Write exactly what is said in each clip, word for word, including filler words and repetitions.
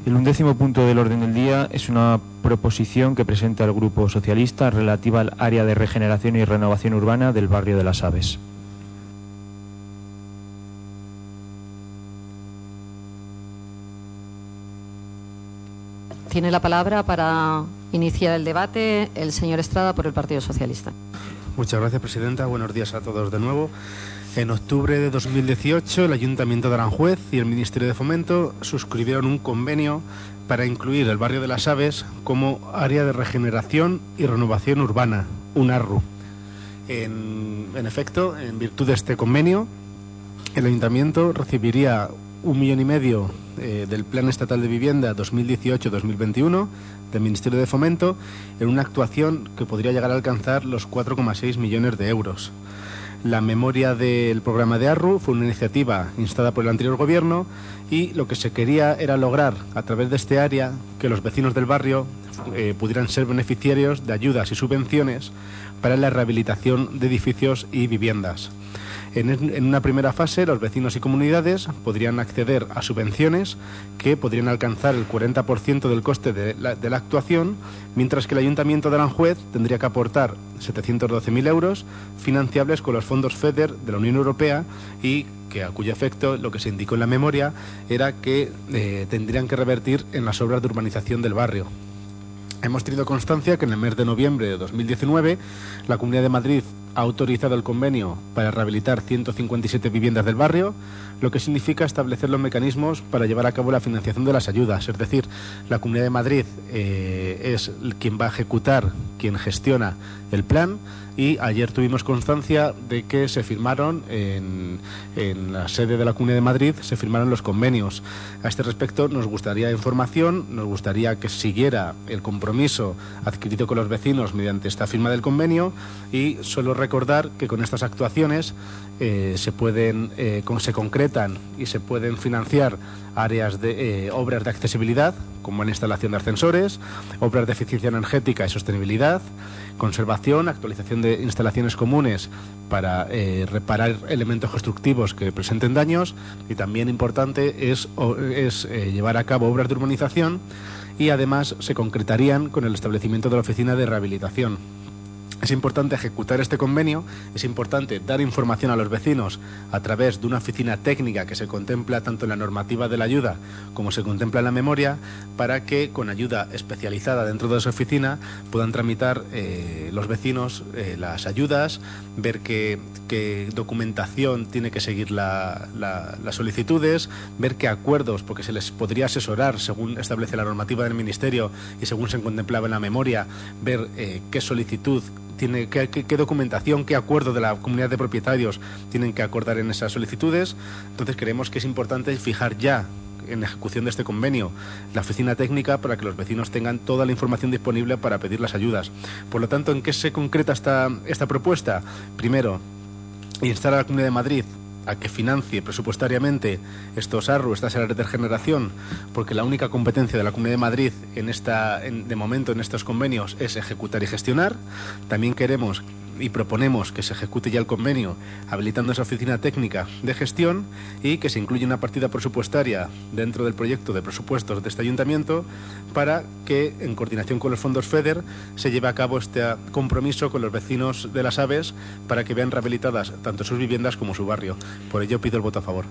El undécimo punto del orden del día es una proposición que presenta el Grupo Socialista relativa al área de regeneración y renovación urbana del barrio de Las Aves. Tiene la palabra para iniciar el debate el señor Estrada por el Partido Socialista. Muchas gracias, presidenta. Buenos días a todos de nuevo. En octubre de dos mil dieciocho, el Ayuntamiento de Aranjuez y el Ministerio de Fomento suscribieron un convenio para incluir el barrio de Las Aves como área de regeneración y renovación urbana, un ARRU. En, en efecto, en virtud de este convenio, el Ayuntamiento recibiría un millón y medio eh, del Plan Estatal de Vivienda dos mil dieciocho dos mil veintiuno del Ministerio de Fomento en una actuación que podría llegar a alcanzar los cuatro coma seis millones de euros. La memoria del programa de ARRU fue una iniciativa instada por el anterior gobierno y lo que se quería era lograr a través de este área que los vecinos del barrio eh, pudieran ser beneficiarios de ayudas y subvenciones para la rehabilitación de edificios y viviendas. En, en una primera fase, los vecinos y comunidades podrían acceder a subvenciones que podrían alcanzar el cuarenta por ciento del coste de la, de la actuación, mientras que el Ayuntamiento de Aranjuez tendría que aportar setecientos doce mil euros financiables con los fondos FEDER de la Unión Europea y que a cuyo efecto lo que se indicó en la memoria era que eh, tendrían que revertir en las obras de urbanización del barrio. Hemos tenido constancia que en el mes de noviembre de dos mil diecinueve la Comunidad de Madrid ha autorizado el convenio para rehabilitar ciento cincuenta y siete viviendas del barrio, lo que significa establecer los mecanismos para llevar a cabo la financiación de las ayudas. Es decir, la Comunidad de Madrid eh, es quien va a ejecutar, quien gestiona el plan, y ayer tuvimos constancia de que se firmaron en, en la sede de la Comunidad de Madrid, se firmaron los convenios. A este respecto nos gustaría información, nos gustaría que siguiera el compromiso adquirido con los vecinos mediante esta firma del convenio, y solo recordar que con estas actuaciones eh, se pueden eh, con, se concretan y se pueden financiar áreas de eh, obras de accesibilidad, como la instalación de ascensores, obras de eficiencia energética y sostenibilidad, conservación, actualización de instalaciones comunes para eh, reparar elementos constructivos que presenten daños, y también importante es, es eh, llevar a cabo obras de urbanización, y además se concretarían con el establecimiento de la oficina de rehabilitación. Es importante ejecutar este convenio, es importante dar información a los vecinos a través de una oficina técnica que se contempla tanto en la normativa de la ayuda como se contempla en la memoria, para que con ayuda especializada dentro de esa oficina puedan tramitar eh, los vecinos eh, las ayudas, ver qué, qué documentación tiene que seguir la, la, las solicitudes, ver qué acuerdos, porque se les podría asesorar según establece la normativa del Ministerio y según se contemplaba en la memoria, ver eh, qué solicitud tiene, qué, qué, qué documentación, qué acuerdo de la comunidad de propietarios tienen que acordar en esas solicitudes. Entonces creemos que es importante fijar ya en ejecución de este convenio la oficina técnica para que los vecinos tengan toda la información disponible para pedir las ayudas. Por lo tanto, ¿en qué se concreta esta, esta propuesta? Primero, instar a la Comunidad de Madrid a que financie presupuestariamente estos ARRU, estas áreas de regeneración, porque la única competencia de la Comunidad de Madrid en esta, en, de momento en estos convenios es ejecutar y gestionar. También queremos y proponemos que se ejecute ya el convenio habilitando esa oficina técnica de gestión y que se incluya una partida presupuestaria dentro del proyecto de presupuestos de este ayuntamiento para que, en coordinación con los fondos FEDER, se lleve a cabo este compromiso con los vecinos de Las Aves para que vean rehabilitadas tanto sus viviendas como su barrio. Por ello pido el voto a favor.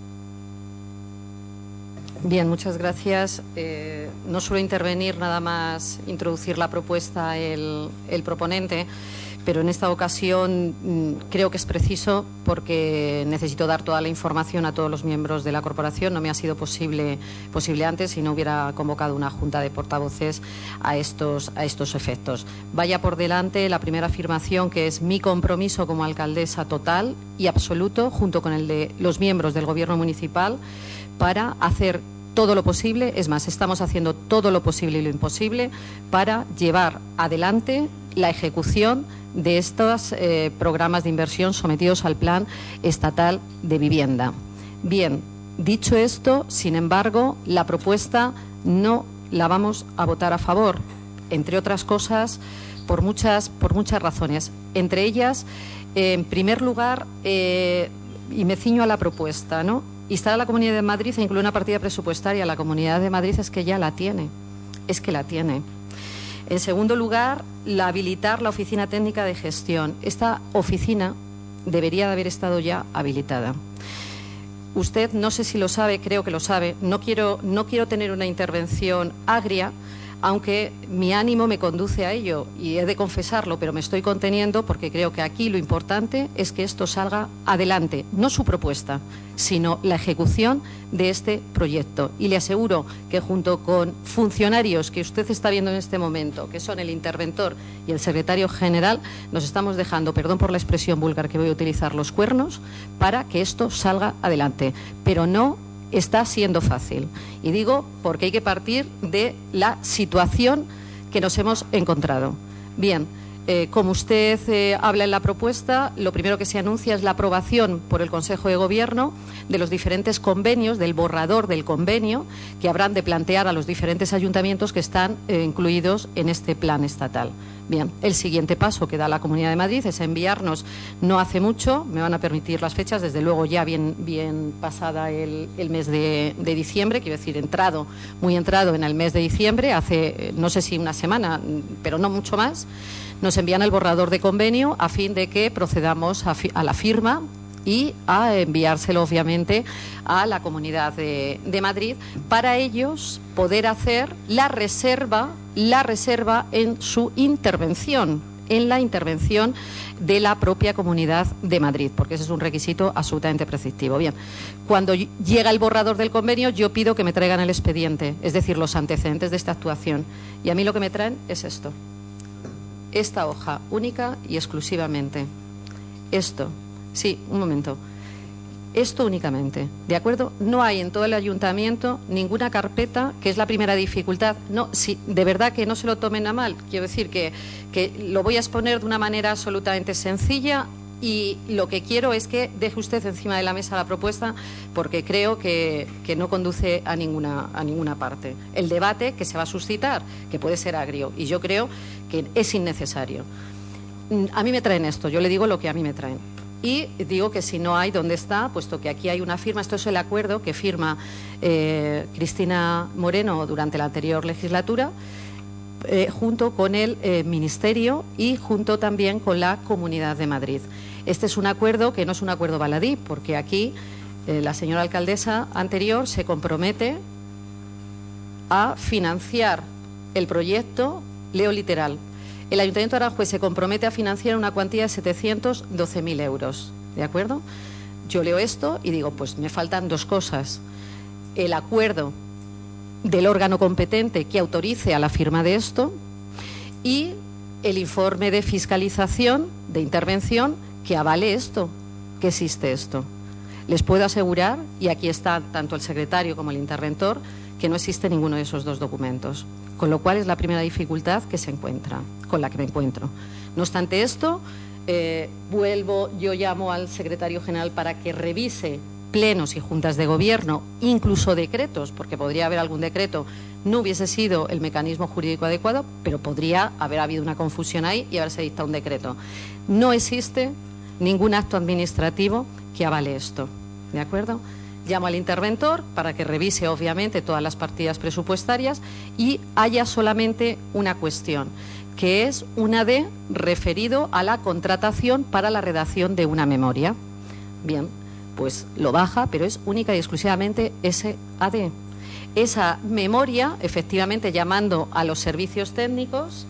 Bien, muchas gracias. Eh, no suelo intervenir, nada más introducir la propuesta el, el proponente, pero en esta ocasión mmm, creo que es preciso porque necesito dar toda la información a todos los miembros de la corporación. No me ha sido posible, posible antes si no hubiera convocado una junta de portavoces a estos, a estos efectos. Vaya por delante la primera afirmación, que es mi compromiso como alcaldesa total y absoluto, junto con el de los miembros del Gobierno municipal, para hacer todo lo posible, es más, estamos haciendo todo lo posible y lo imposible para llevar adelante la ejecución de estos eh, programas de inversión sometidos al Plan Estatal de Vivienda. Bien, dicho esto, sin embargo, la propuesta no la vamos a votar a favor, entre otras cosas, por muchas, por muchas razones. Entre ellas, eh, en primer lugar, eh, y me ciño a la propuesta, ¿no? instar a la Comunidad de Madrid a incluir una partida presupuestaria. La Comunidad de Madrid es que ya la tiene, es que la tiene. En segundo lugar, la habilitar la Oficina Técnica de Gestión. Esta oficina debería de haber estado ya habilitada. Usted, no sé si lo sabe, creo que lo sabe, no quiero, no quiero tener una intervención agria, aunque mi ánimo me conduce a ello y he de confesarlo, pero me estoy conteniendo porque creo que aquí lo importante es que esto salga adelante, no su propuesta, sino la ejecución de este proyecto. Y le aseguro que junto con funcionarios que usted está viendo en este momento, que son el interventor y el secretario general, nos estamos dejando, perdón por la expresión vulgar que voy a utilizar, los cuernos para que esto salga adelante, pero no está siendo fácil. Y digo porque hay que partir de la situación que nos hemos encontrado. Bien, eh, como usted eh, habla en la propuesta, lo primero que se anuncia es la aprobación por el Consejo de Gobierno de los diferentes convenios, del borrador del convenio, que habrán de plantear a los diferentes ayuntamientos que están eh, incluidos en este plan estatal. Bien, el siguiente paso que da la Comunidad de Madrid es enviarnos, no hace mucho, me van a permitir las fechas, desde luego ya bien, bien pasada el, el mes de, de diciembre, quiero decir, entrado, muy entrado en el mes de diciembre, hace no sé si una semana, pero no mucho más, nos envían el borrador de convenio a fin de que procedamos a, fi, a la firma y a enviárselo obviamente a la Comunidad de, de Madrid para ellos poder hacer la reserva, la reserva en su intervención, en la intervención de la propia Comunidad de Madrid, porque ese es un requisito absolutamente prescriptivo. Bien, cuando llega el borrador del convenio, yo pido que me traigan el expediente, es decir, los antecedentes de esta actuación. Y a mí lo que me traen es esto, esta hoja única y exclusivamente. Esto. Sí, un momento. Esto únicamente, ¿de acuerdo? No hay en todo el ayuntamiento ninguna carpeta, que es la primera dificultad. No, si, de verdad que no se lo tomen a mal. Quiero decir que, que lo voy a exponer de una manera absolutamente sencilla y lo que quiero es que deje usted encima de la mesa la propuesta porque creo que, que no conduce a ninguna, a ninguna parte. El debate que se va a suscitar, que puede ser agrio, y yo creo que es innecesario. A mí me traen esto, yo le digo lo que a mí me traen. Y digo que si no hay, ¿dónde está? Puesto que aquí hay una firma, esto es el acuerdo que firma eh, Cristina Moreno durante la anterior legislatura, eh, junto con el eh, Ministerio y junto también con la Comunidad de Madrid. Este es un acuerdo que no es un acuerdo baladí, porque aquí eh, la señora alcaldesa anterior se compromete a financiar el proyecto, leo literal, el Ayuntamiento de Aranjuez se compromete a financiar una cuantía de setecientos doce mil euros, ¿de acuerdo? Yo leo esto y digo, pues me faltan dos cosas. El acuerdo del órgano competente que autorice a la firma de esto y el informe de fiscalización, de intervención, que avale esto, que existe esto. Les puedo asegurar, y aquí está tanto el secretario como el interventor, que no existe ninguno de esos dos documentos. Con lo cual es la primera dificultad que se encuentra, con la que me encuentro. No obstante esto, eh, vuelvo, yo llamo al secretario general para que revise plenos y juntas de gobierno, incluso decretos, porque podría haber algún decreto, no hubiese sido el mecanismo jurídico adecuado, pero podría haber habido una confusión ahí y haberse dictado un decreto. No existe ningún acto administrativo que avale esto, ¿de acuerdo? Llamo al interventor para que revise, obviamente, todas las partidas presupuestarias y haya solamente una cuestión, que es una D referido a la contratación para la redacción de una memoria. Bien, pues lo baja, pero es única y exclusivamente ese A D. Esa memoria, efectivamente, llamando a los servicios técnicos,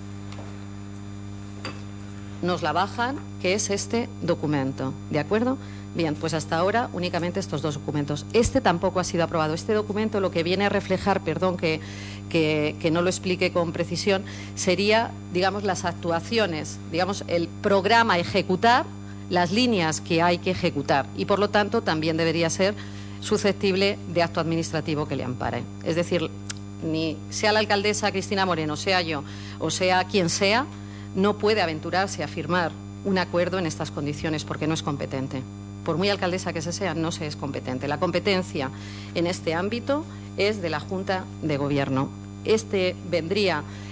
nos la bajan, que es este documento, ¿de acuerdo? Bien, pues hasta ahora únicamente estos dos documentos. Este tampoco ha sido aprobado. Este documento lo que viene a reflejar, perdón que, que, que no lo explique con precisión, sería, digamos, las actuaciones, digamos, el programa a ejecutar, las líneas que hay que ejecutar y, por lo tanto, también debería ser susceptible de acto administrativo que le ampare. Es decir, ni sea la alcaldesa Cristina Moreno, sea yo o sea quien sea, no puede aventurarse a firmar un acuerdo en estas condiciones porque no es competente. Por muy alcaldesa que se sea, no se es competente. La competencia en este ámbito es de la Junta de Gobierno. Este vendría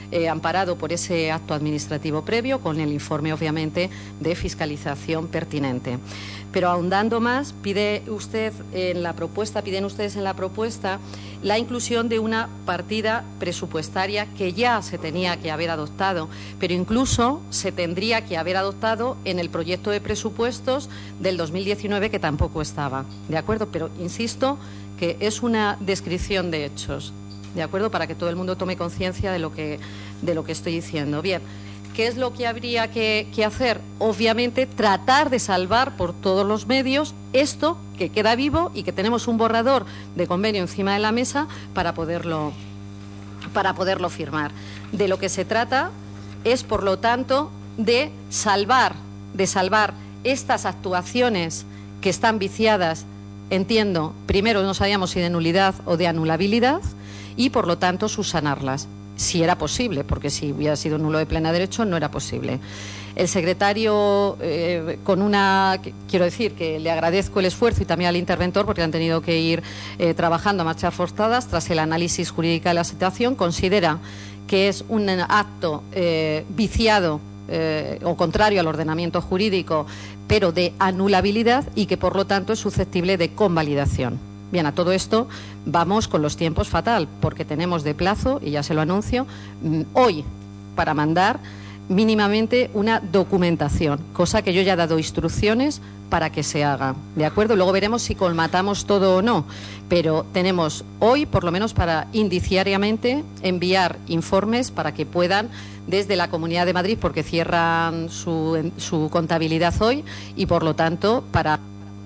eh, amparado por ese acto administrativo previo, con el informe, obviamente, de fiscalización pertinente. Pero ahondando más, pide usted en la propuesta, piden ustedes en la propuesta la inclusión de una partida presupuestaria que ya se tenía que haber adoptado, pero incluso se tendría que haber adoptado en el proyecto de presupuestos del dos mil diecinueve, que tampoco estaba, ¿de acuerdo? Pero insisto que es una descripción de hechos, ¿de acuerdo? Para que todo el mundo tome conciencia de lo que, de lo que estoy diciendo. Bien. ¿Qué es lo que habría que, que hacer? Obviamente, tratar de salvar por todos los medios esto que queda vivo y que tenemos un borrador de convenio encima de la mesa para poderlo, para poderlo firmar. De lo que se trata es, por lo tanto, de salvar, de salvar estas actuaciones que están viciadas, entiendo, primero no sabíamos si de nulidad o de anulabilidad, y, por lo tanto, subsanarlas. Si era posible, porque si hubiera sido nulo de pleno derecho no era posible. El secretario, eh, con una, quiero decir que le agradezco el esfuerzo y también al interventor, porque han tenido que ir eh, trabajando a marchas forzadas tras el análisis jurídico de la situación, considera que es un acto eh, viciado eh, o contrario al ordenamiento jurídico, pero de anulabilidad, y que por lo tanto es susceptible de convalidación. Bien, a todo esto vamos con los tiempos fatal, porque tenemos de plazo, y ya se lo anuncio, hoy para mandar mínimamente una documentación, cosa que yo ya he dado instrucciones para que se haga, ¿de acuerdo? Luego veremos si colmatamos todo o no, pero tenemos hoy, por lo menos para indiciariamente, enviar informes para que puedan, desde la Comunidad de Madrid, porque cierran su, su contabilidad hoy, y por lo tanto, para...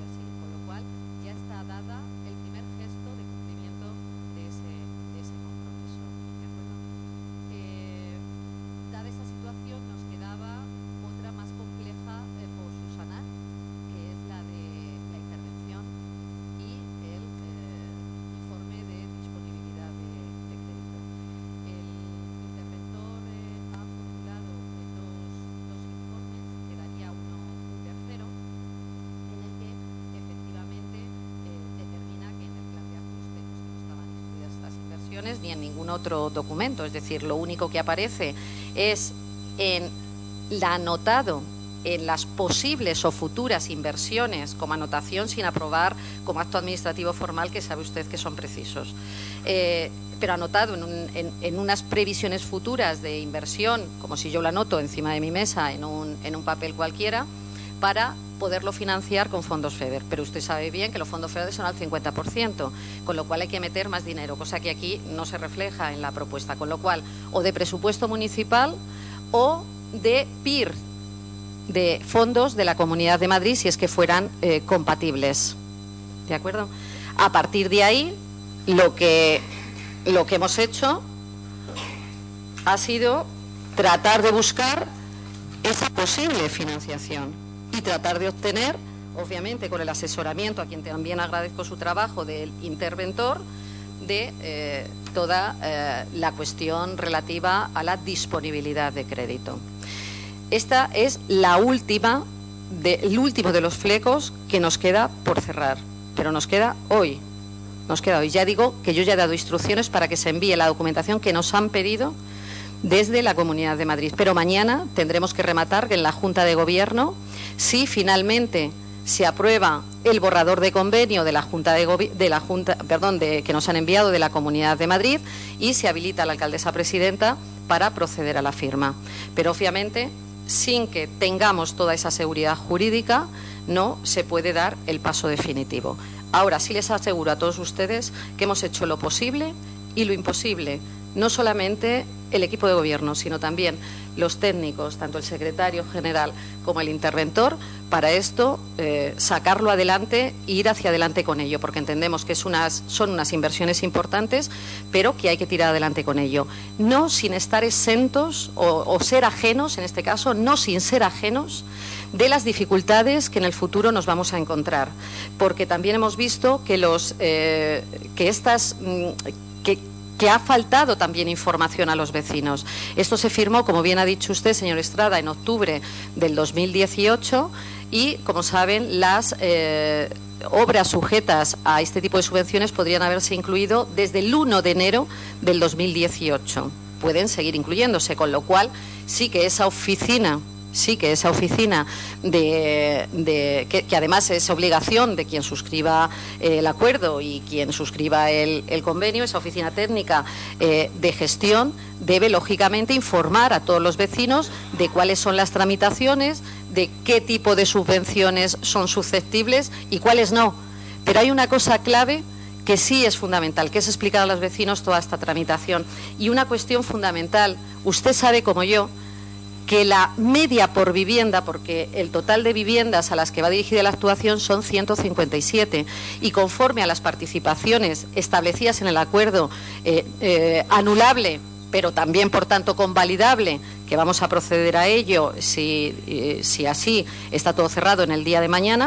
ni en ningún otro documento, es decir, lo único que aparece es en la anotado en las posibles o futuras inversiones como anotación sin aprobar como acto administrativo formal, que sabe usted que son precisos. Eh, pero anotado en, un, en, en unas previsiones futuras de inversión, como si yo lo anoto encima de mi mesa en un, en un papel cualquiera, para poderlo financiar con fondos FEDER. Pero usted sabe bien que los fondos FEDER son al cincuenta por ciento, con lo cual hay que meter más dinero, cosa que aquí no se refleja en la propuesta. Con lo cual, o de presupuesto municipal o de P I R, de fondos de la Comunidad de Madrid, si es que fueran eh, compatibles. ¿De acuerdo? A partir de ahí, lo que, lo que hemos hecho ha sido tratar de buscar esa posible financiación y tratar de obtener, obviamente con el asesoramiento, a quien también agradezco su trabajo, del interventor, de eh, toda eh, la cuestión relativa a la disponibilidad de crédito. Esta es la última de, el último de los flecos que nos queda por cerrar, pero nos queda hoy. Nos queda hoy. Ya digo que yo ya he dado instrucciones para que se envíe la documentación que nos han pedido desde la Comunidad de Madrid. Pero mañana tendremos que rematar en la Junta de Gobierno si finalmente se aprueba el borrador de convenio de la Junta de, Gobi de la Junta, perdón, de, que nos han enviado de la Comunidad de Madrid, y se habilita a la alcaldesa presidenta para proceder a la firma. Pero obviamente, sin que tengamos toda esa seguridad jurídica, no se puede dar el paso definitivo. Ahora sí les aseguro a todos ustedes que hemos hecho lo posible y lo imposible. No solamente el equipo de gobierno, sino también los técnicos, tanto el secretario general como el interventor, para esto eh, sacarlo adelante e ir hacia adelante con ello, porque entendemos que es unas, son unas inversiones importantes, pero que hay que tirar adelante con ello. No sin estar exentos o, o ser ajenos, en este caso, no sin ser ajenos de las dificultades que en el futuro nos vamos a encontrar, porque también hemos visto que, los, eh, que estas... que, que ha faltado también información a los vecinos. Esto se firmó, como bien ha dicho usted, señor Estrada, en octubre del dos mil dieciocho y, como saben, las eh, obras sujetas a este tipo de subvenciones podrían haberse incluido desde el uno de enero del dos mil dieciocho. pueden seguir incluyéndose, con lo cual sí que esa oficina sí que esa oficina de, de que, que además es obligación de quien suscriba eh, el acuerdo y quien suscriba el, el convenio, esa oficina técnica eh, de gestión debe lógicamente informar a todos los vecinos de cuáles son las tramitaciones, de qué tipo de subvenciones son susceptibles y cuáles no. Pero hay una cosa clave que sí es fundamental, que es explicar a los vecinos toda esta tramitación. Y una cuestión fundamental, usted sabe como yo que la media por vivienda, porque el total de viviendas a las que va dirigida la actuación son ciento cincuenta y siete, y conforme a las participaciones establecidas en el acuerdo eh, eh, anulable, pero también, por tanto, convalidable, que vamos a proceder a ello si, eh, si así está todo cerrado en el día de mañana,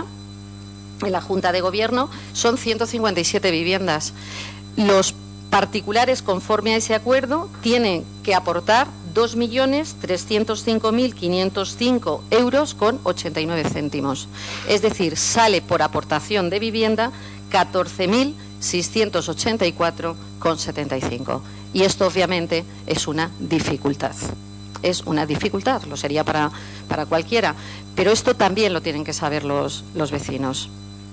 en la Junta de Gobierno, son ciento cincuenta y siete viviendas. Los particulares, conforme a ese acuerdo, tienen que aportar dos millones trescientos cinco mil quinientos cinco euros con ochenta y nueve céntimos. Es decir, sale por aportación de vivienda catorce mil seiscientos ochenta y cuatro con setenta y cinco. Y esto obviamente es una dificultad. Es una dificultad, lo sería para, para cualquiera. Pero esto también lo tienen que saber los, los vecinos.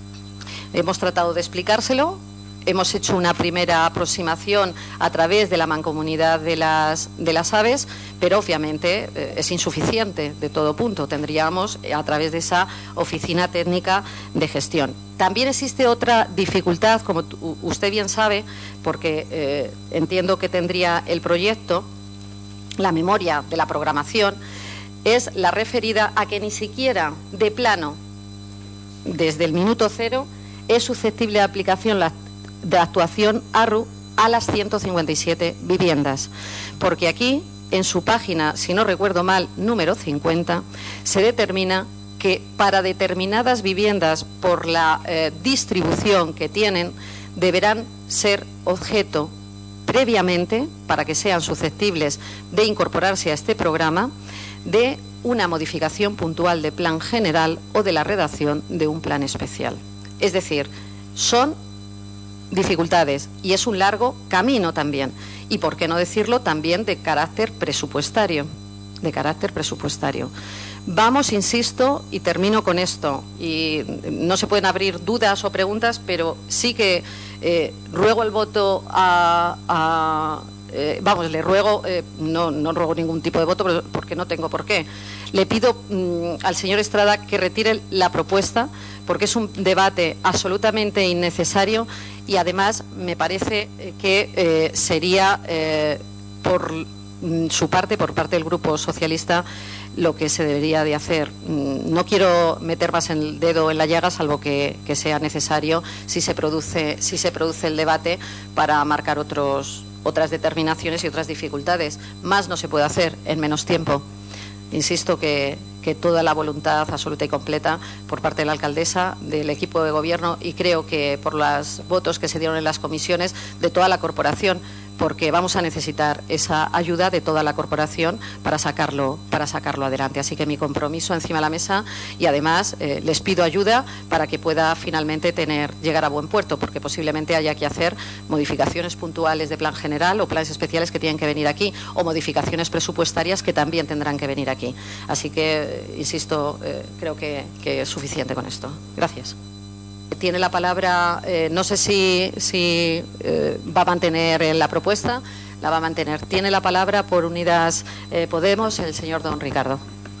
Hemos tratado de explicárselo. Hemos hecho una primera aproximación a través de la mancomunidad de las, de las aves, pero obviamente eh, es insuficiente de todo punto. Tendríamos eh, a través de esa oficina técnica de gestión. También existe otra dificultad, como usted bien sabe, porque eh, entiendo que tendría el proyecto, la memoria de la programación, es la referida a que ni siquiera de plano, desde el minuto cero, es susceptible de aplicación la de actuación A R U a las ciento cincuenta y siete viviendas, porque aquí, en su página, si no recuerdo mal, número cincuenta, se determina que para determinadas viviendas, por la eh, distribución que tienen, deberán ser objeto previamente, para que sean susceptibles de incorporarse a este programa, de una modificación puntual de plan general o de la redacción de un plan especial. Es decir, son dificultades y es un largo camino también, y por qué no decirlo también de carácter presupuestario, de carácter presupuestario. Vamos, insisto, y termino con esto, y no se pueden abrir dudas o preguntas, pero sí que eh, ruego el voto a, a eh, vamos, le ruego, eh, no, no ruego ningún tipo de voto porque no tengo por qué. Le pido mmm, al señor Estrada que retire la propuesta, porque es un debate absolutamente innecesario y además me parece que eh, sería eh, por mm, su parte, por parte del Grupo Socialista, lo que se debería de hacer. No quiero meter más el dedo en la llaga, salvo que, que sea necesario si se produce, si se produce el debate para marcar otros, otras determinaciones y otras dificultades. Más no se puede hacer en menos tiempo. Insisto que, que toda la voluntad absoluta y completa por parte de la alcaldesa, del equipo de gobierno y creo que por los votos que se dieron en las comisiones de toda la corporación, porque vamos a necesitar esa ayuda de toda la corporación para sacarlo, para sacarlo adelante. Así que mi compromiso encima de la mesa y además eh, les pido ayuda para que pueda finalmente tener, llegar a buen puerto, porque posiblemente haya que hacer modificaciones puntuales de plan general o planes especiales que tienen que venir aquí o modificaciones presupuestarias que también tendrán que venir aquí. Así que, eh, insisto, eh, creo que, que es suficiente con esto. Gracias. Tiene la palabra, eh, no sé si, si eh, va a mantener la propuesta, la va a mantener. Tiene la palabra por Unidas eh, Podemos el señor don Ricardo.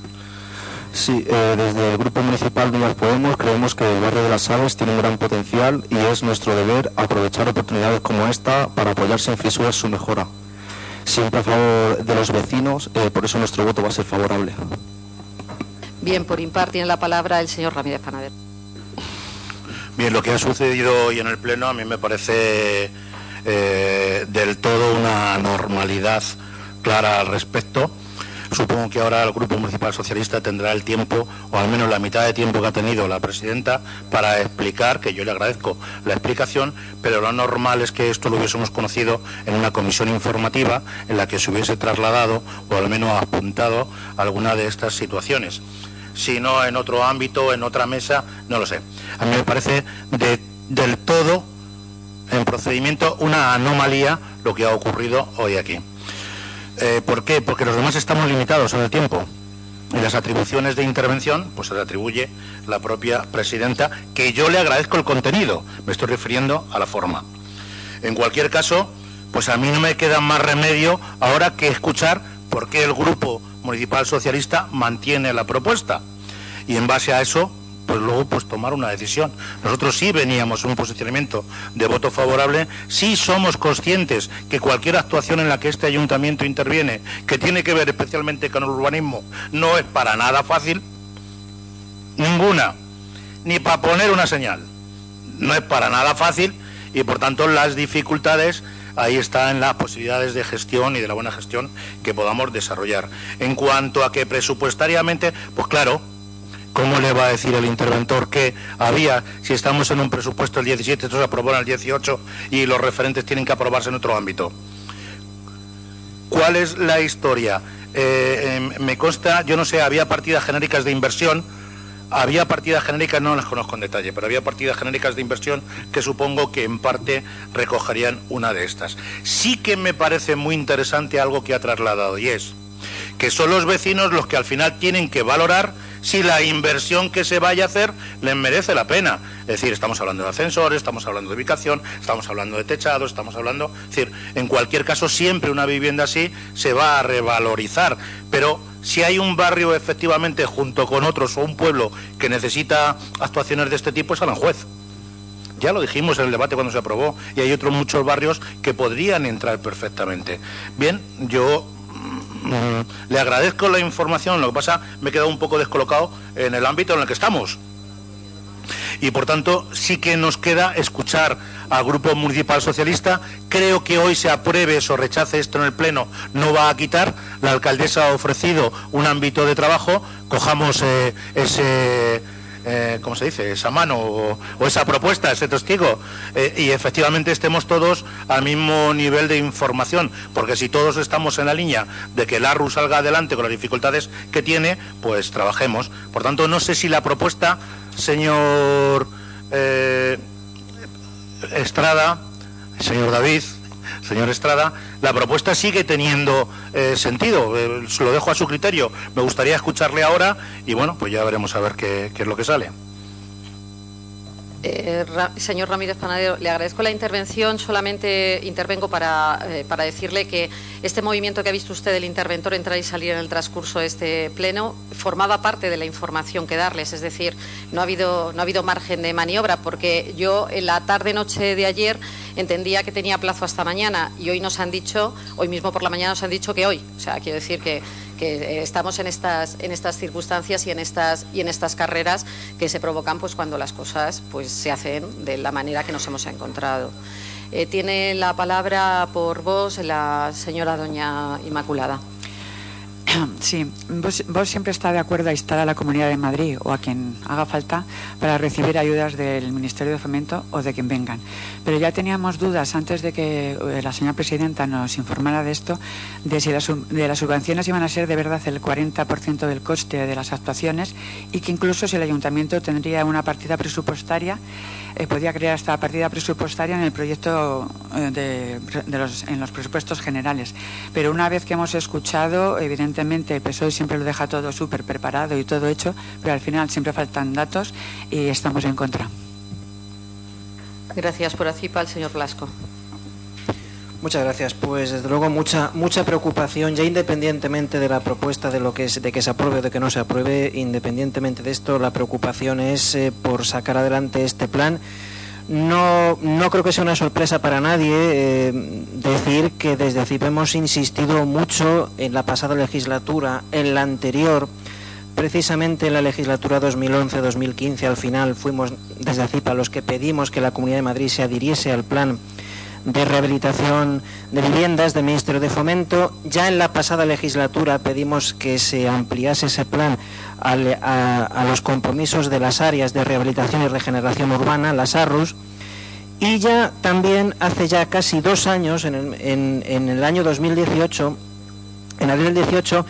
Sí, eh, desde el Grupo Municipal de Unidas Podemos creemos que el barrio de las Aves tiene un gran potencial y es nuestro deber aprovechar oportunidades como esta para apoyar sin fisuras su mejora. Siempre a favor de los vecinos, eh, por eso nuestro voto va a ser favorable. Bien, por impar tiene la palabra el señor Ramírez Panaver. Bien, lo que ha sucedido hoy en el Pleno a mí me parece eh, del todo una normalidad clara al respecto. Supongo que ahora el Grupo Municipal Socialista tendrá el tiempo, o al menos la mitad de tiempo que ha tenido la presidenta, para explicar, que yo le agradezco la explicación, pero lo normal es que esto lo hubiésemos conocido en una comisión informativa en la que se hubiese trasladado, o al menos apuntado, alguna de estas situaciones. Si no en otro ámbito, en otra mesa, no lo sé. A mí me parece de, del todo, en procedimiento, una anomalía lo que ha ocurrido hoy aquí. Eh, ¿Por qué? Porque los demás estamos limitados en el tiempo. Y las atribuciones de intervención, pues se le atribuye la propia presidenta, que yo le agradezco el contenido, me estoy refiriendo a la forma. En cualquier caso, pues a mí no me queda más remedio ahora que escuchar por qué el Grupo Municipal Socialista mantiene la propuesta. Y en base a eso, pues luego pues tomar una decisión. Nosotros sí veníamos en un posicionamiento de voto favorable, sí somos conscientes que cualquier actuación en la que este ayuntamiento interviene, que tiene que ver especialmente con el urbanismo, no es para nada fácil, ninguna, ni para poner una señal, no es para nada fácil, y por tanto las dificultades ahí están las posibilidades de gestión y de la buena gestión que podamos desarrollar. En cuanto a que presupuestariamente, pues claro, ¿cómo le va a decir el interventor que había, si estamos en un presupuesto el diecisiete, esto se aprobó en el dieciocho y los referentes tienen que aprobarse en otro ámbito? ¿Cuál es la historia? Eh, eh, me consta, yo no sé, había partidas genéricas de inversión, había partidas genéricas, no las conozco en detalle, pero había partidas genéricas de inversión que supongo que en parte recogerían una de estas. Sí que me parece muy interesante algo que ha trasladado, y es que son los vecinos los que al final tienen que valorar si la inversión que se vaya a hacer les merece la pena. Es decir, estamos hablando de ascensores, estamos hablando de ubicación, estamos hablando de techados, estamos hablando... Es decir, en cualquier caso, siempre una vivienda así se va a revalorizar. Pero si hay un barrio efectivamente junto con otros o un pueblo que necesita actuaciones de este tipo, es Aranjuez. Ya lo dijimos en el debate cuando se aprobó, y hay otros muchos barrios que podrían entrar perfectamente. Bien, yo... le agradezco la información, lo que pasa, me he quedado un poco descolocado en el ámbito en el que estamos. Y por tanto, sí que nos queda escuchar al Grupo Municipal Socialista. Creo que hoy se apruebe o rechace esto en el Pleno, no va a quitar. La alcaldesa ha ofrecido un ámbito de trabajo, cojamos eh, ese... Eh, ¿cómo se dice? esa mano o, o esa propuesta, ese testigo, eh, y efectivamente estemos todos al mismo nivel de información, porque si todos estamos en la línea de que el A R U salga adelante con las dificultades que tiene, pues trabajemos. Por tanto, no sé si la propuesta, señor eh, Estrada, señor David, señor Estrada, la propuesta sigue teniendo eh, sentido, eh, se lo dejo a su criterio. Me gustaría escucharle ahora y bueno, pues ya veremos a ver qué, qué es lo que sale. Eh, Ra señor Ramírez Panadero, le agradezco la intervención, solamente intervengo para, eh, para decirle que este movimiento que ha visto usted del interventor entrar y salir en el transcurso de este pleno formaba parte de la información que darles, es decir, no ha habido, no ha habido margen de maniobra, porque yo en la tarde-noche de ayer entendía que tenía plazo hasta mañana y hoy nos han dicho, hoy mismo por la mañana nos han dicho que hoy, o sea, quiero decir que que estamos en estas en estas circunstancias y en estas y en estas carreras que se provocan pues cuando las cosas pues se hacen de la manera que nos hemos encontrado. Eh, tiene la palabra por vos la señora doña Inmaculada. Sí, vos, vos siempre está de acuerdo a instar a la Comunidad de Madrid o a quien haga falta para recibir ayudas del Ministerio de Fomento o de quien vengan. Pero ya teníamos dudas antes de que la señora presidenta nos informara de esto, de si las, de las subvenciones iban a ser de verdad el cuarenta por ciento del coste de las actuaciones y que incluso si el ayuntamiento tendría una partida presupuestaria, eh, podía crear esta partida presupuestaria en el proyecto eh, de, de los, en los presupuestos generales. Pero una vez que hemos escuchado, evidentemente, el P S O E siempre lo deja todo súper preparado y todo hecho, pero al final siempre faltan datos y estamos en contra. Gracias por ACIPA, el señor Blasco. Muchas gracias. Pues desde luego mucha mucha preocupación, ya independientemente de la propuesta de lo que es, de que se apruebe o de que no se apruebe, independientemente de esto, la preocupación es eh, por sacar adelante este plan. No, no creo que sea una sorpresa para nadie eh, decir que desde A C I P hemos insistido mucho en la pasada legislatura, en la anterior, precisamente en la legislatura dos mil once dos mil quince, al final fuimos desde A C I P a los que pedimos que la Comunidad de Madrid se adhiriese al plan de rehabilitación de viviendas del Ministerio de Fomento. Ya en la pasada legislatura pedimos que se ampliase ese plan a, a, a los compromisos de las áreas de rehabilitación y regeneración urbana, las A R Us, y ya también hace ya casi dos años, en el, en, en el año dos mil dieciocho, en abril del dieciocho,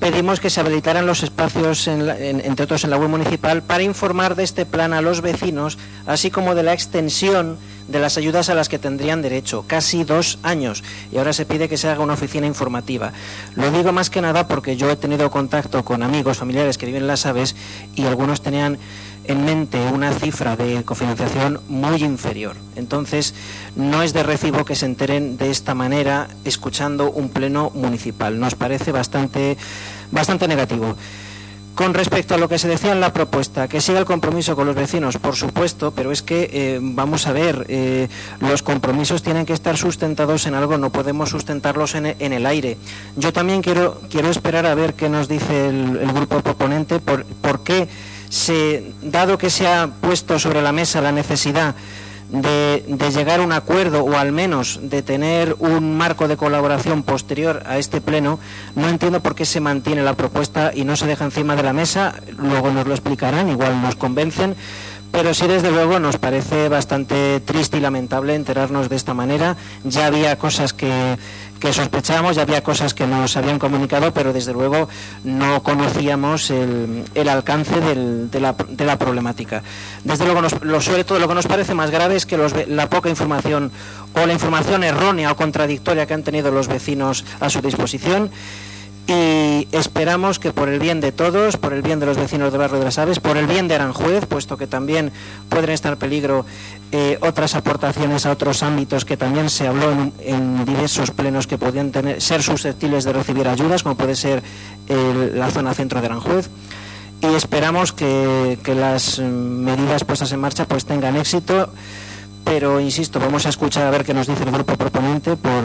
pedimos que se habilitaran los espacios, en la, en, entre otros en la web municipal, para informar de este plan a los vecinos, así como de la extensión de las ayudas a las que tendrían derecho, casi dos años, y ahora se pide que se haga una oficina informativa. Lo digo más que nada porque yo he tenido contacto con amigos, familiares que viven en Las Aves, y algunos tenían en mente una cifra de cofinanciación muy inferior. Entonces, no es de recibo que se enteren de esta manera escuchando un pleno municipal. Nos parece bastante, bastante negativo. Con respecto a lo que se decía en la propuesta, que siga el compromiso con los vecinos, por supuesto, pero es que, eh, vamos a ver, eh, los compromisos tienen que estar sustentados en algo, no podemos sustentarlos en, en el aire. Yo también quiero, quiero esperar a ver qué nos dice el, el grupo proponente, por, por qué, se, dado que se ha puesto sobre la mesa la necesidad De, de llegar a un acuerdo o al menos de tener un marco de colaboración posterior a este pleno, no entiendo por qué se mantiene la propuesta y no se deja encima de la mesa. Luego nos lo explicarán, igual nos convencen, pero sí, desde luego, nos parece bastante triste y lamentable enterarnos de esta manera. Ya había cosas que, que sospechábamos, ya había cosas que nos habían comunicado, pero desde luego no conocíamos el, el alcance del, de, la, de la problemática. Desde luego, nos, lo, sobre todo lo que nos parece más grave es que los, la poca información o la información errónea o contradictoria que han tenido los vecinos a su disposición. Y esperamos que por el bien de todos, por el bien de los vecinos del barrio de Las Aves, por el bien de Aranjuez, puesto que también pueden estar en peligro eh, otras aportaciones a otros ámbitos que también se habló en, en diversos plenos que podían tener, ser susceptibles de recibir ayudas, como puede ser el, la zona centro de Aranjuez. Y esperamos que, que las medidas puestas en marcha pues tengan éxito, pero insisto, vamos a escuchar a ver qué nos dice el grupo proponente por...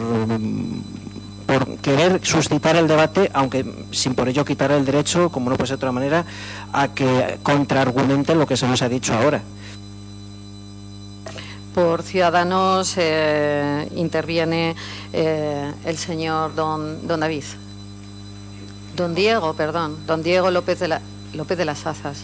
por querer suscitar el debate, aunque sin por ello quitar el derecho, como no puede ser de otra manera, a que contraargumente lo que se nos ha dicho ahora. Por Ciudadanos eh, interviene eh, el señor don, don David. Don Diego, perdón. Don Diego López de, la, López de las Azas.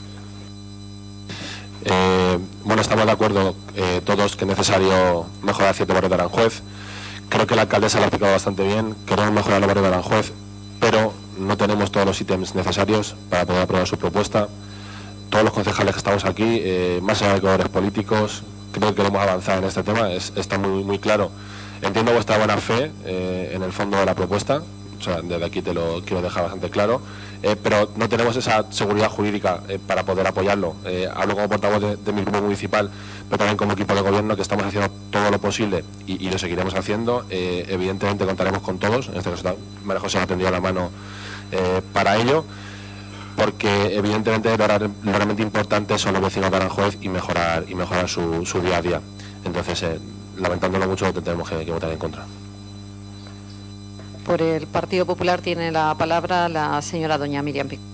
Eh, bueno, estamos de acuerdo eh, todos que es necesario mejorar cierto barrio de Aranjuez. Creo que la alcaldesa lo ha explicado bastante bien. Queremos mejorar el barrio de Aranjuez, pero no tenemos todos los ítems necesarios para poder aprobar su propuesta. Todos los concejales que estamos aquí, eh, más allá de colores políticos, creo que queremos avanzar en este tema. Es, está muy, muy claro. Entiendo vuestra buena fe eh, en el fondo de la propuesta. O sea, desde aquí te lo quiero dejar bastante claro, eh, pero no tenemos esa seguridad jurídica eh, para poder apoyarlo. Eh, hablo como portavoz de, de mi grupo municipal, pero también como equipo de gobierno, que estamos haciendo todo lo posible y, y lo seguiremos haciendo. Eh, evidentemente contaremos con todos, en este caso María José me ha tendido la mano eh, para ello, porque evidentemente lo, lo realmente importante son los vecinos de Aranjuez y mejorar, y mejorar su, su día a día. Entonces, eh, lamentándolo mucho, tendremos que, que votar en contra. Por el Partido Popular tiene la palabra la señora doña Miriam Pico.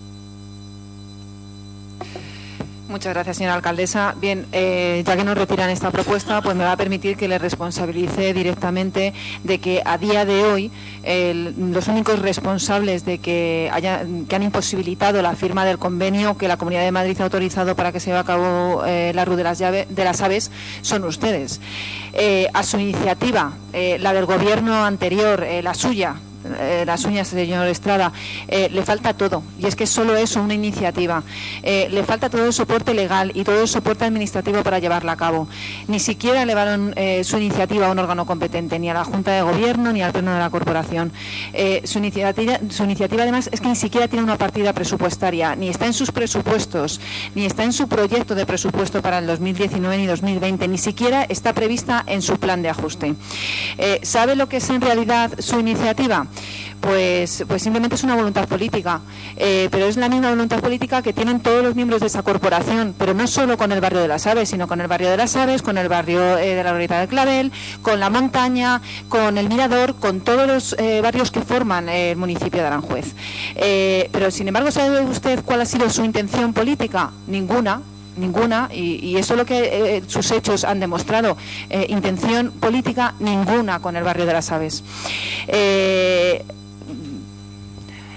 Muchas gracias, señora alcaldesa. Bien, eh, ya que nos retiran esta propuesta, pues me va a permitir que le responsabilice directamente de que a día de hoy el, los únicos responsables de que, haya, que han imposibilitado la firma del convenio que la Comunidad de Madrid ha autorizado para que se lleve a cabo eh, la ruta de las, llave, de las aves son ustedes. Eh, a su iniciativa, eh, la del gobierno anterior, eh, la suya, Eh, las uñas, señor Estrada, eh, le falta todo, y es que solo es una iniciativa, eh, le falta todo el soporte legal y todo el soporte administrativo para llevarla a cabo. Ni siquiera elevaron eh, su iniciativa a un órgano competente, ni a la Junta de Gobierno ni al Pleno de la Corporación. Eh, su iniciativa, su iniciativa además es que ni siquiera tiene una partida presupuestaria, ni está en sus presupuestos, ni está en su proyecto de presupuesto para el dos mil diecinueve ni dos mil veinte, ni siquiera está prevista en su plan de ajuste. Eh, ¿Sabe lo que es en realidad su iniciativa? Pues, pues simplemente es una voluntad política, eh, pero es la misma voluntad política que tienen todos los miembros de esa corporación, pero no solo con el barrio de las Aves, sino con el barrio de las Aves, con el barrio eh, de la Glorieta del Clavel, con la Montaña, con el Mirador, con todos los eh, barrios que forman eh, el municipio de Aranjuez. Eh, pero sin embargo, ¿sabe usted cuál ha sido su intención política? Ninguna. Ninguna, y, y eso es lo que eh, sus hechos han demostrado. Eh, intención política ninguna con el barrio de las Aves. Eh,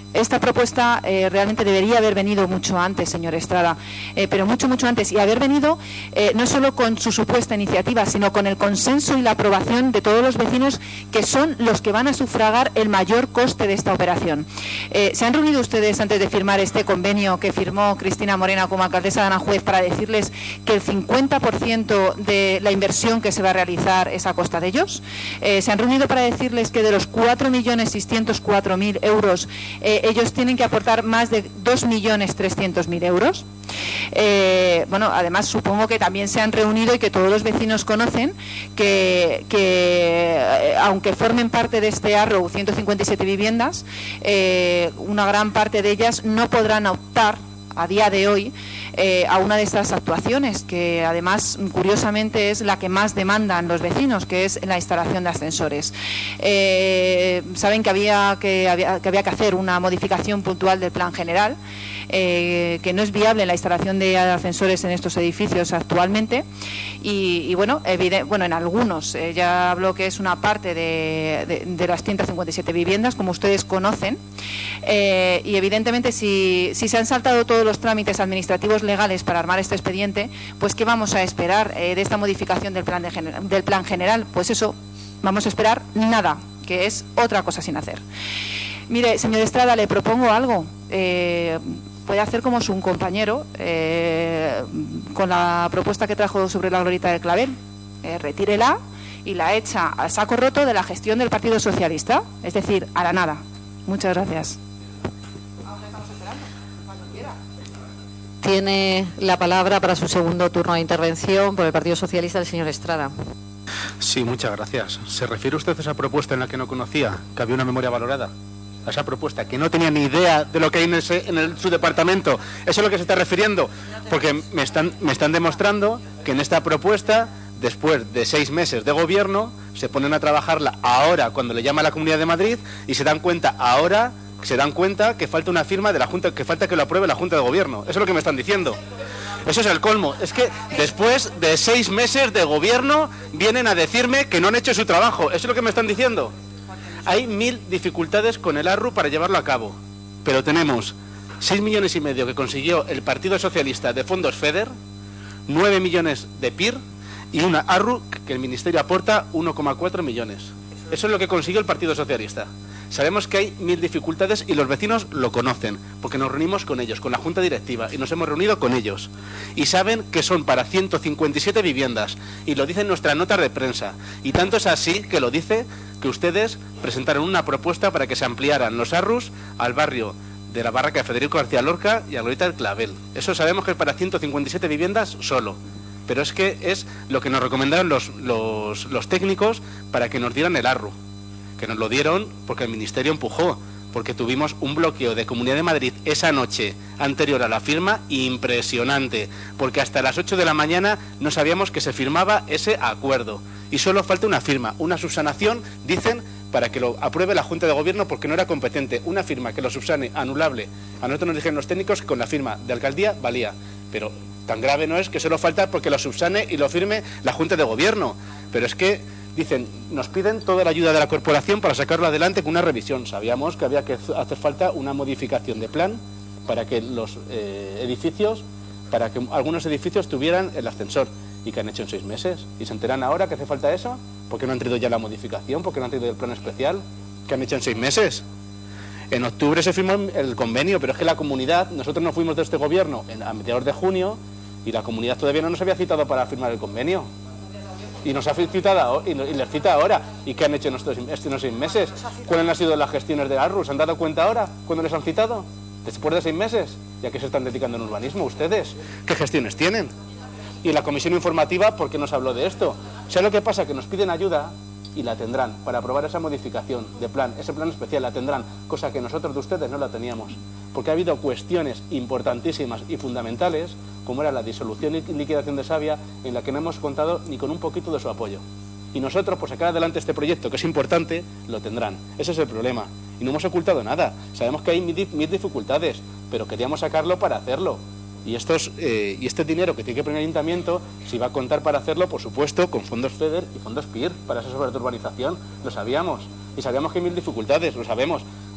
esta propuesta eh, realmente debería haber venido mucho antes, señor Estrada, eh, pero mucho, mucho antes, y haber venido eh, no solo con su supuesta iniciativa, sino con el consenso y la aprobación de todos los vecinos, que son los que van a sufragar el mayor coste de esta operación. Eh, ¿Se han reunido ustedes antes de firmar este convenio que firmó Cristina Morena como alcaldesa de Aranjuez para decirles que el cincuenta por ciento de la inversión que se va a realizar es a costa de ellos? Eh, ¿Se han reunido para decirles que de los cuatro millones seiscientos cuatro mil euros eh, ellos tienen que aportar más de dos millones trescientos mil euros? Eh, bueno, además supongo que también se han reunido y que todos los vecinos conocen que, que eh, aunque formen parte de este ARRO ciento cincuenta y siete viviendas, eh, una gran parte de ellas no podrán optar a día de hoy eh, a una de estas actuaciones, que además curiosamente es la que más demandan los vecinos, que es la instalación de ascensores. Eh, saben que había que, había que había que hacer una modificación puntual del plan general, eh, que no es viable la instalación de ascensores en estos edificios actualmente, y, y bueno, evidente, bueno, en algunos, eh, ya hablo que es una parte de, de, de las ciento cincuenta y siete viviendas, como ustedes conocen, eh, y evidentemente si, si se han saltado todos los trámites administrativos legales para armar este expediente, pues ¿qué vamos a esperar eh, de esta modificación del plan, de gener del plan general? Pues eso, vamos a esperar nada, que es otra cosa sin hacer. Mire, señor Estrada, le propongo algo. Eh, puede hacer como su compañero eh, con la propuesta que trajo sobre la glorieta del Clavel. Eh, retírela y la echa al saco roto de la gestión del Partido Socialista, es decir, a la nada. Muchas gracias. Tiene la palabra para su segundo turno de intervención por el Partido Socialista el señor Estrada. Sí, muchas gracias. ¿Se refiere usted a esa propuesta en la que no conocía que había una memoria valorada? A esa propuesta que no tenía ni idea de lo que hay en, ese, en el, su departamento. ¿Eso es a lo que se está refiriendo? Porque me están, me están demostrando que en esta propuesta, después de seis meses de gobierno, se ponen a trabajarla ahora cuando le llama a la Comunidad de Madrid y se dan cuenta ahora... se dan cuenta que falta una firma de la Junta, que falta que lo apruebe la Junta de Gobierno. Eso es lo que me están diciendo. Eso es el colmo. Es que después de seis meses de gobierno vienen a decirme que no han hecho su trabajo. Eso es lo que me están diciendo. Hay mil dificultades con el ARRU para llevarlo a cabo. Pero tenemos seis millones y medio que consiguió el Partido Socialista de fondos FEDER, nueve millones de P I R y una ARRU que el Ministerio aporta uno coma cuatro millones. Eso es lo que consiguió el Partido Socialista. Sabemos que hay mil dificultades y los vecinos lo conocen, porque nos reunimos con ellos, con la Junta Directiva, y nos hemos reunido con ellos. Y saben que son para ciento cincuenta y siete viviendas, y lo dice en nuestra nota de prensa. Y tanto es así que lo dice que ustedes presentaron una propuesta para que se ampliaran los ARRUs al barrio de la Barraca de Federico García Lorca y a Glorieta del Clavel. Eso sabemos que es para ciento cincuenta y siete viviendas solo. Pero es que es lo que nos recomendaron los, los, los técnicos para que nos dieran el ARRU. Que nos lo dieron porque el Ministerio empujó, porque tuvimos un bloqueo de Comunidad de Madrid esa noche anterior a la firma impresionante, porque hasta las ocho de la mañana no sabíamos que se firmaba ese acuerdo. Y solo falta una firma, una subsanación, dicen, para que lo apruebe la Junta de Gobierno porque no era competente. Una firma que lo subsane, anulable. A nosotros nos dijeron los técnicos que con la firma de alcaldía valía, pero tan grave no es que solo falta porque lo subsane y lo firme la Junta de Gobierno. Pero es que dicen, nos piden toda la ayuda de la corporación para sacarlo adelante con una revisión. Sabíamos que había que hacer falta una modificación de plan para que los eh, edificios, para que algunos edificios tuvieran el ascensor. ¿Y que han hecho en seis meses? ¿Y se enteran ahora que hace falta eso? ¿Por qué no han traído ya la modificación? ¿Por qué no han traído el plan especial? ¿Qué han hecho en seis meses? En octubre se firmó el convenio, pero es que la comunidad, nosotros nos fuimos de este gobierno en, a mediados de junio y la comunidad todavía no nos había citado para firmar el convenio. Y nos ha citado y les cita ahora. ¿Y qué han hecho en estos, estos seis meses? ¿Cuáles han sido las gestiones de ARRU? ¿Se han dado cuenta ahora cuando les han citado? Después de seis meses. ¿Ya que se están dedicando en urbanismo ustedes? ¿Qué gestiones tienen? Y en la comisión informativa, ¿por qué nos habló de esto? O sea, lo que pasa es que nos piden ayuda y la tendrán para aprobar esa modificación de plan, ese plan especial la tendrán, cosa que nosotros de ustedes no la teníamos. Porque ha habido cuestiones importantísimas y fundamentales, como era la disolución y liquidación de Savia, en la que no hemos contado ni con un poquito de su apoyo. Y nosotros, por sacar adelante este proyecto, que es importante, lo tendrán. Ese es el problema. Y no hemos ocultado nada. Sabemos que hay mil, mil dificultades, pero queríamos sacarlo para hacerlo. Y, estos, eh, y este dinero que tiene que poner el ayuntamiento, si va a contar para hacerlo, por supuesto, con fondos FEDER y fondos P I R, para esa sobreurbanización, lo sabíamos. Y sabíamos que hay mil dificultades, lo sabemos.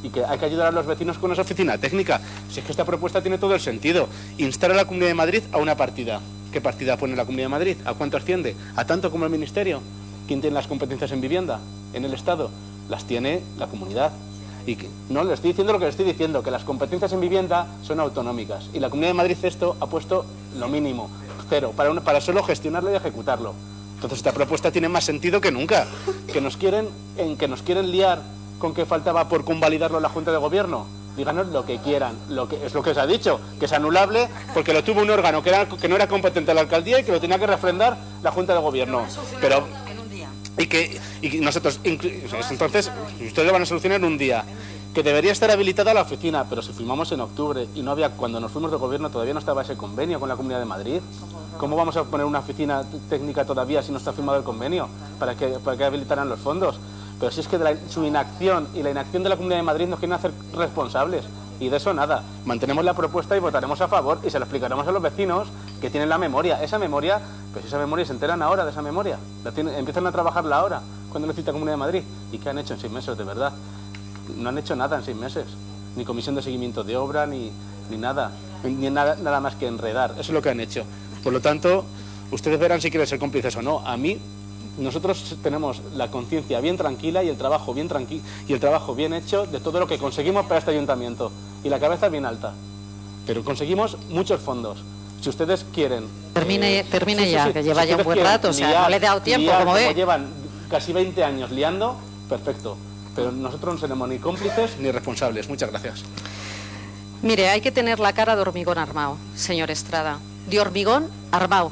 y que hay que ayudar a los vecinos con esa oficina técnica. Si es que esta propuesta tiene todo el sentido. Instar a la Comunidad de Madrid a una partida. ¿Qué partida pone la Comunidad de Madrid? ¿A cuánto asciende? ¿A tanto como el Ministerio? ¿Quién tiene las competencias en vivienda? ¿En el Estado? Las tiene la comunidad. Y que, no, le estoy diciendo lo que le estoy diciendo, que las competencias en vivienda son autonómicas. Y la Comunidad de Madrid esto ha puesto lo mínimo, cero, para, un, para solo gestionarlo y ejecutarlo. Entonces esta propuesta tiene más sentido que nunca. Que nos quieren, en que nos quieren liar con que faltaba por convalidarlo la Junta de Gobierno. Díganos lo que quieran, lo que es lo que se ha dicho, que es anulable porque lo tuvo un órgano que, era, que no era competente a la alcaldía y que lo tenía que refrendar la Junta de Gobierno. Pero y que y nosotros entonces ustedes lo van a solucionar en un día. Que debería estar habilitada la oficina, pero si firmamos en octubre y no había, cuando nos fuimos de gobierno todavía no estaba ese convenio con la Comunidad de Madrid. ¿Cómo vamos a poner una oficina técnica todavía si no está firmado el convenio para que, para que habilitaran los fondos? Pero si es que de la, su inacción y la inacción de la Comunidad de Madrid nos quieren hacer responsables. Y de eso nada. Mantenemos la propuesta y votaremos a favor y se lo explicaremos a los vecinos que tienen la memoria. Esa memoria, pues esa memoria se enteran ahora de esa memoria. La tienen, empiezan a trabajarla ahora, cuando necesita Comunidad de Madrid. ¿Y qué han hecho en seis meses, de verdad? No han hecho nada en seis meses. Ni comisión de seguimiento de obra, ni, ni nada. Ni nada, nada más que enredar. Eso es lo que han hecho. Por lo tanto, ustedes verán si quieren ser cómplices o no. A mí... Nosotros tenemos la conciencia bien tranquila y el trabajo bien tranqui y el trabajo bien hecho de todo lo que conseguimos para este ayuntamiento y la cabeza bien alta. Pero conseguimos muchos fondos. Si ustedes quieren... Termine, eh, termine sí, sí, ya, sí, que si lleva ya un buen rato, o sea, liar, no le he dado tiempo, liar, como ve. llevan casi veinte años liando, perfecto. Pero nosotros no seremos ni cómplices ni responsables. Muchas gracias. Mire, hay que tener la cara de hormigón armado, señor Estrada. De hormigón armado.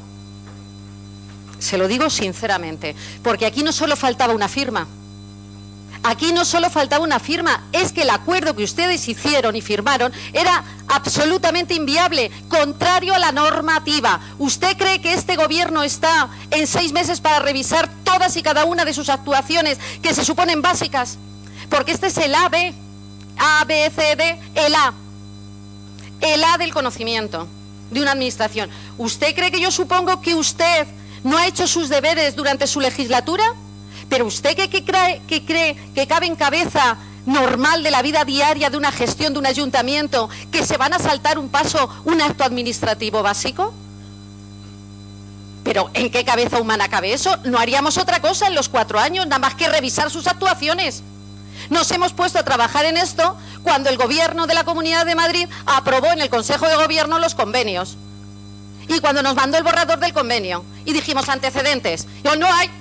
Se lo digo sinceramente, porque aquí no solo faltaba una firma, aquí no solo faltaba una firma, es que el acuerdo que ustedes hicieron y firmaron era absolutamente inviable, contrario a la normativa. ¿Usted cree que este gobierno está en seis meses para revisar todas y cada una de sus actuaciones que se suponen básicas? Porque este es el A, B, A, B, C, D, el A, el A del conocimiento de una administración. ¿Usted cree que yo supongo que usted no ha hecho sus deberes durante su legislatura? ¿Pero usted qué, qué cree, qué cree que cabe en cabeza normal de la vida diaria de una gestión de un ayuntamiento que se van a saltar un paso, un acto administrativo básico? ¿Pero en qué cabeza humana cabe eso? No haríamos otra cosa en los cuatro años, nada más que revisar sus actuaciones. Nos hemos puesto a trabajar en esto cuando el gobierno de la Comunidad de Madrid aprobó en el Consejo de Gobierno los convenios. Y cuando nos mandó el borrador del convenio y dijimos antecedentes, yo, no hay,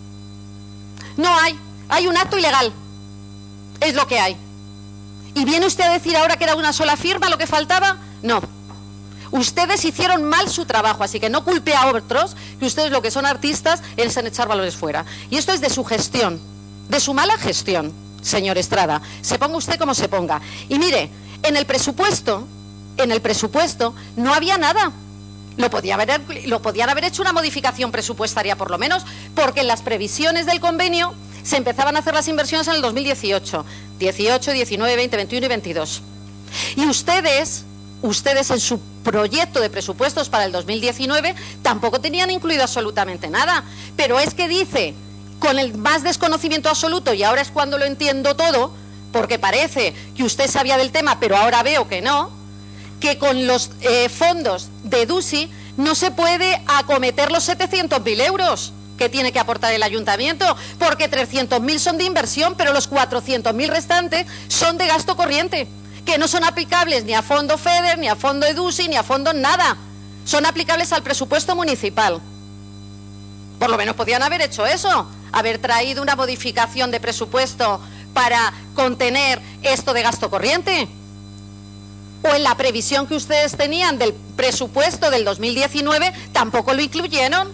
no hay, hay un acto ilegal, es lo que hay. ¿Y viene usted a decir ahora que era una sola firma lo que faltaba? No. Ustedes hicieron mal su trabajo, así que no culpe a otros, que ustedes lo que son artistas es en echar valores fuera. Y esto es de su gestión, de su mala gestión, señor Estrada. Se ponga usted como se ponga. Y mire, en el presupuesto, en el presupuesto no había nada. Lo, podía haber, lo podían haber hecho una modificación presupuestaria por lo menos, porque en las previsiones del convenio se empezaban a hacer las inversiones en el dos mil dieciocho, dieciocho, diecinueve, veinte, veintiuno y veintidós. Y ustedes, ustedes en su proyecto de presupuestos para el dos mil diecinueve tampoco tenían incluido absolutamente nada. Pero es que dice, con el más desconocimiento absoluto, y ahora es cuando lo entiendo todo, porque parece que usted sabía del tema, pero ahora veo que no, que con los eh, fondos de DUSI no se puede acometer los setecientos mil euros que tiene que aportar el ayuntamiento, porque trescientos mil son de inversión, pero los cuatrocientos mil restantes son de gasto corriente, que no son aplicables ni a fondo FEDER, ni a fondo EDUSI, ni a fondo nada. Son aplicables al presupuesto municipal. Por lo menos podían haber hecho eso, haber traído una modificación de presupuesto para contener esto de gasto corriente. O en la previsión que ustedes tenían del presupuesto del dos mil diecinueve tampoco lo incluyeron.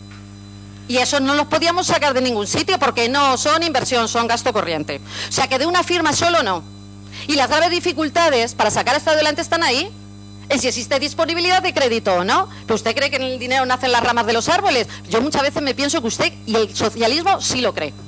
Y eso no los podíamos sacar de ningún sitio porque no son inversión, son gasto corriente. O sea que de una firma solo no. Y las graves dificultades para sacar esto adelante están ahí, en si existe disponibilidad de crédito o no. ¿Pero usted cree que en el dinero nacen las ramas de los árboles? Yo muchas veces me pienso que usted y el socialismo sí lo cree.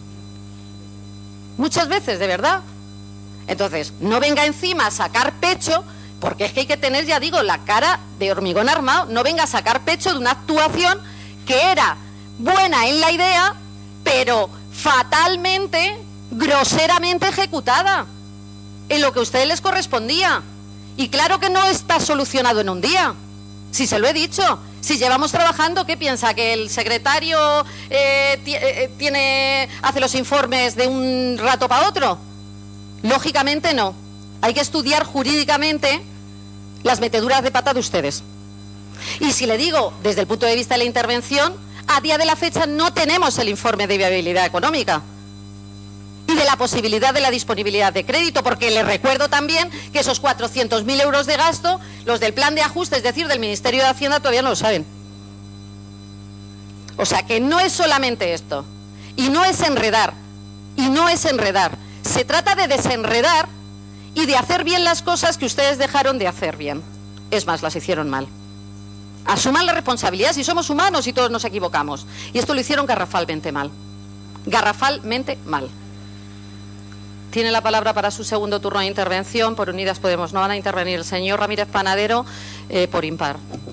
Muchas veces, de verdad. Entonces, no venga encima a sacar pecho, porque es que hay que tener, ya digo, la cara de hormigón armado. No venga a sacar pecho de una actuación que era buena en la idea, pero fatalmente, groseramente ejecutada. en lo que a ustedes les correspondía. Y claro que no está solucionado en un día. Si se lo he dicho, si llevamos trabajando, ¿qué piensa? ¿Que el secretario eh, eh, tiene, hace los informes de un rato para otro? Lógicamente no. Hay que estudiar jurídicamente las meteduras de pata de ustedes. Y si le digo, desde el punto de vista de la intervención, a día de la fecha no tenemos el informe de viabilidad económica y de la posibilidad de la disponibilidad de crédito, porque les recuerdo también que esos cuatrocientos mil euros de gasto, los del plan de ajuste, es decir, del Ministerio de Hacienda, todavía no lo saben. O sea que no es solamente esto, y no es enredar, y no es enredar. Se trata de desenredar y de hacer bien las cosas que ustedes dejaron de hacer bien. Es más, las hicieron mal. Asuman la responsabilidad, si somos humanos y todos nos equivocamos. Y esto lo hicieron garrafalmente mal. Garrafalmente mal. Tiene la palabra para su segundo turno de intervención. Por Unidas Podemos no van a intervenir el señor Ramírez Panadero, eh, por impar.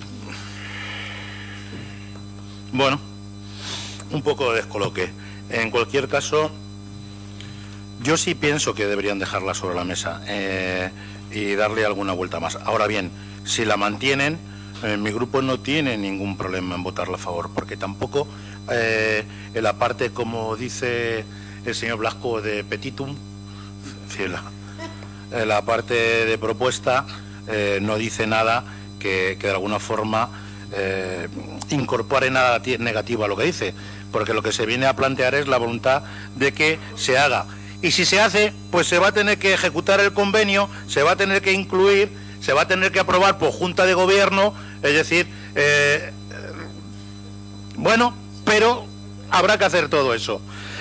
Bueno, un poco de descoloque. En cualquier caso, yo sí pienso que deberían dejarla sobre la mesa eh, y darle alguna vuelta más. Ahora bien, si la mantienen, eh, mi grupo no tiene ningún problema en votarla a favor, porque tampoco eh, en la parte, como dice el señor Blasco, de petitum, la, en la parte de propuesta eh, no dice nada que, que de alguna forma eh, incorpore nada negativo a lo que dice, porque lo que se viene a plantear es la voluntad de que se haga. Y si se hace, pues se va a tener que ejecutar el convenio, se va a tener que incluir, se va a tener que aprobar por Junta de Gobierno, es decir, eh, bueno, pero habrá que hacer todo eso.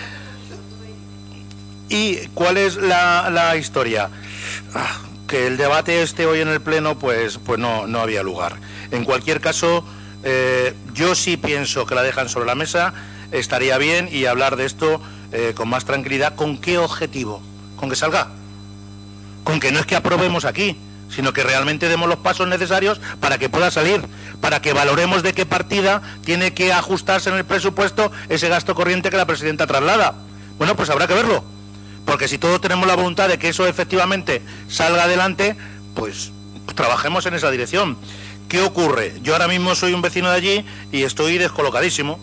¿Y cuál es la, la historia? Ah, que el debate esté hoy en el Pleno, pues, pues no, no había lugar. En cualquier caso, eh, yo sí pienso que la dejan sobre la mesa, estaría bien, y hablar de esto eh, con más tranquilidad. ¿Con qué objetivo? ¿Con que salga? Con que no es que aprobemos aquí, sino que realmente demos los pasos necesarios para que pueda salir, para que valoremos de qué partida tiene que ajustarse en el presupuesto ese gasto corriente que la presidenta traslada. Bueno, pues habrá que verlo. Porque si todos tenemos la voluntad de que eso efectivamente salga adelante, pues, pues trabajemos en esa dirección. ¿Qué ocurre? Yo ahora mismo soy un vecino de allí y estoy descolocadísimo.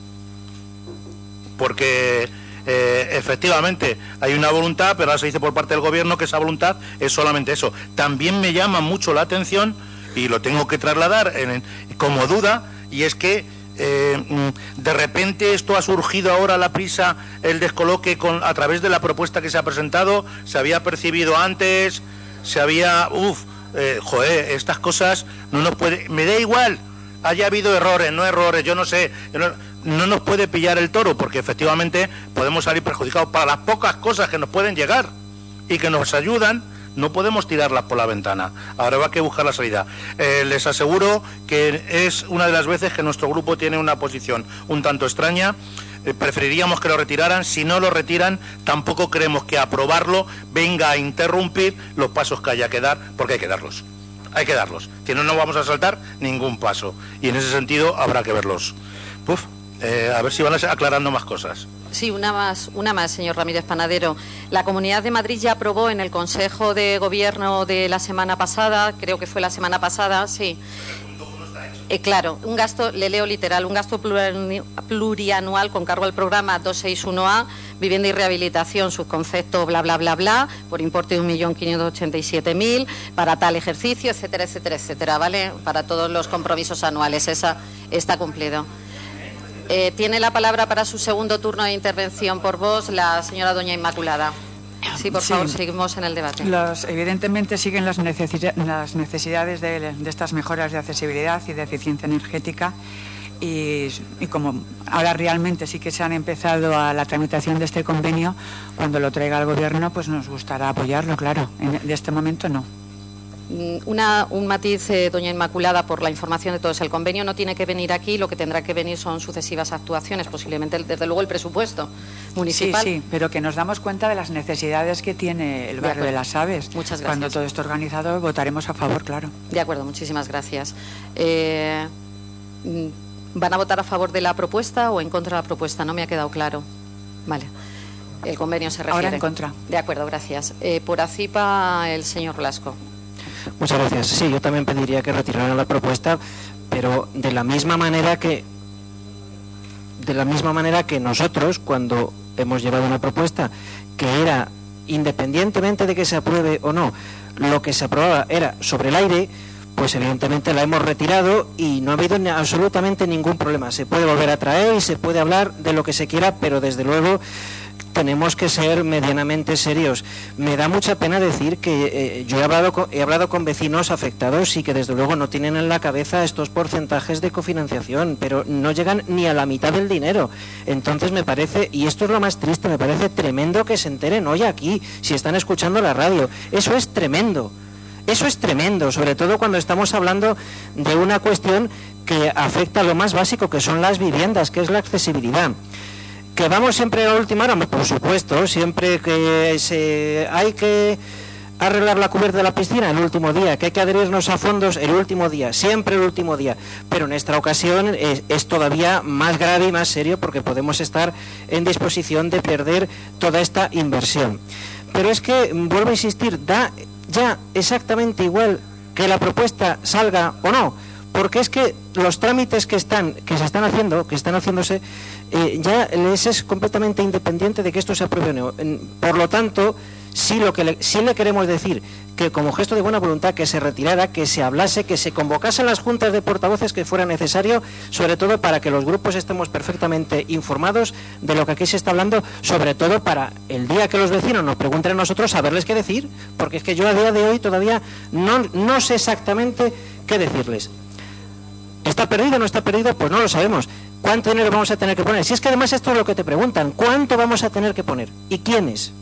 Porque eh, efectivamente hay una voluntad, pero ahora se dice por parte del gobierno que esa voluntad es solamente eso. También me llama mucho la atención, y lo tengo que trasladar en, en, como duda, y es que Eh, de repente esto ha surgido ahora a la prisa, el descoloque con, a través de la propuesta que se ha presentado. Se había percibido antes, se había, uff, eh, joder, estas cosas no nos puede, me da igual, haya habido errores, no errores, yo no sé, no, no nos puede pillar el toro, porque efectivamente podemos salir perjudicados para las pocas cosas que nos pueden llegar y que nos ayudan. No podemos tirarlas por la ventana. Ahora va a que buscar la salida. Eh, les aseguro que es una de las veces que nuestro grupo tiene una posición un tanto extraña. Eh, preferiríamos que lo retiraran. Si no lo retiran, tampoco creemos que aprobarlo venga a interrumpir los pasos que haya que dar, porque hay que darlos. Hay que darlos. Si no, no vamos a saltar ningún paso. Y en ese sentido habrá que verlos. Uf, eh, a ver si van aclarando más cosas. Sí, una más, una más, señor Ramírez Panadero. La Comunidad de Madrid ya aprobó en el Consejo de Gobierno de la semana pasada, creo que fue la semana pasada, sí. Eh, claro, un gasto, le leo literal, un gasto plurianual con cargo al programa doscientos sesenta y uno A, vivienda y rehabilitación, subconcepto, bla, bla, bla, bla, por importe de un millón quinientos ochenta y siete mil, para tal ejercicio, etcétera, etcétera, etcétera, ¿vale? Para todos los compromisos anuales, esa está cumplido. Eh, tiene la palabra para su segundo turno de intervención por voz la señora doña Inmaculada. Sí, por favor, sí. Seguimos en el debate. Los, evidentemente siguen las, necesi- las necesidades de, de estas mejoras de accesibilidad y de eficiencia energética, y, y como ahora realmente sí que se han empezado a la tramitación de este convenio, cuando lo traiga el Gobierno, pues nos gustará apoyarlo, claro. En, de este momento no. Una, un matiz, eh, doña Inmaculada, por la información de todos. El convenio no tiene que venir aquí, lo que tendrá que venir son sucesivas actuaciones, posiblemente, desde luego, el presupuesto municipal. Sí, sí, pero que nos damos cuenta de las necesidades que tiene el barrio de, de las Aves. Muchas gracias. Cuando todo esté organizado, votaremos a favor, claro. De acuerdo, muchísimas gracias. Eh, ¿Van a votar a favor de la propuesta o en contra de la propuesta? No me ha quedado claro. Vale. el convenio se refiere. Ahora en contra. De acuerdo, gracias. Eh, por ACIPA, el señor Blasco. Muchas gracias. Sí, yo también pediría que retiraran la propuesta, pero de la misma manera que de la misma manera que nosotros, cuando hemos llevado una propuesta que era, independientemente de que se apruebe o no, lo que se aprobaba era sobre el aire, pues evidentemente la hemos retirado y no ha habido ni, absolutamente ningún problema. Se puede volver a traer y se puede hablar de lo que se quiera, pero desde luego tenemos que ser medianamente serios. Me da mucha pena decir que eh, yo he hablado, con, he hablado con vecinos afectados y que desde luego no tienen en la cabeza estos porcentajes de cofinanciación, pero no llegan ni a la mitad del dinero. Entonces me parece, y esto es lo más triste, me parece tremendo que se enteren hoy aquí, si están escuchando la radio. Eso es tremendo. Eso es tremendo, sobre todo cuando estamos hablando de una cuestión que afecta a lo más básico, que son las viviendas, que es la accesibilidad. ¿Que vamos siempre a la última hora? Por supuesto, siempre que se hay que arreglar la cubierta de la piscina el último día, que hay que adherirnos a fondos el último día, siempre el último día. Pero en esta ocasión es, es todavía más grave y más serio porque podemos estar en disposición de perder toda esta inversión. Pero es que, vuelvo a insistir, da ya exactamente igual que la propuesta salga o no, porque es que los trámites que están que se están haciendo, que están haciéndose, eh, ya les es completamente independiente de que esto se apruebe o no. Por lo tanto, sí, lo que le, sí le queremos decir que como gesto de buena voluntad que se retirara, que se hablase, que se convocasen las juntas de portavoces que fuera necesario, sobre todo para que los grupos estemos perfectamente informados de lo que aquí se está hablando, sobre todo para el día que los vecinos nos pregunten a nosotros saberles qué decir, porque es que yo a día de hoy todavía no, no sé exactamente qué decirles. ¿Está perdido o no está perdido? Pues no lo sabemos. ¿Cuánto dinero vamos a tener que poner? Si es que además esto es lo que te preguntan, ¿cuánto vamos a tener que poner? ¿Y quiénes?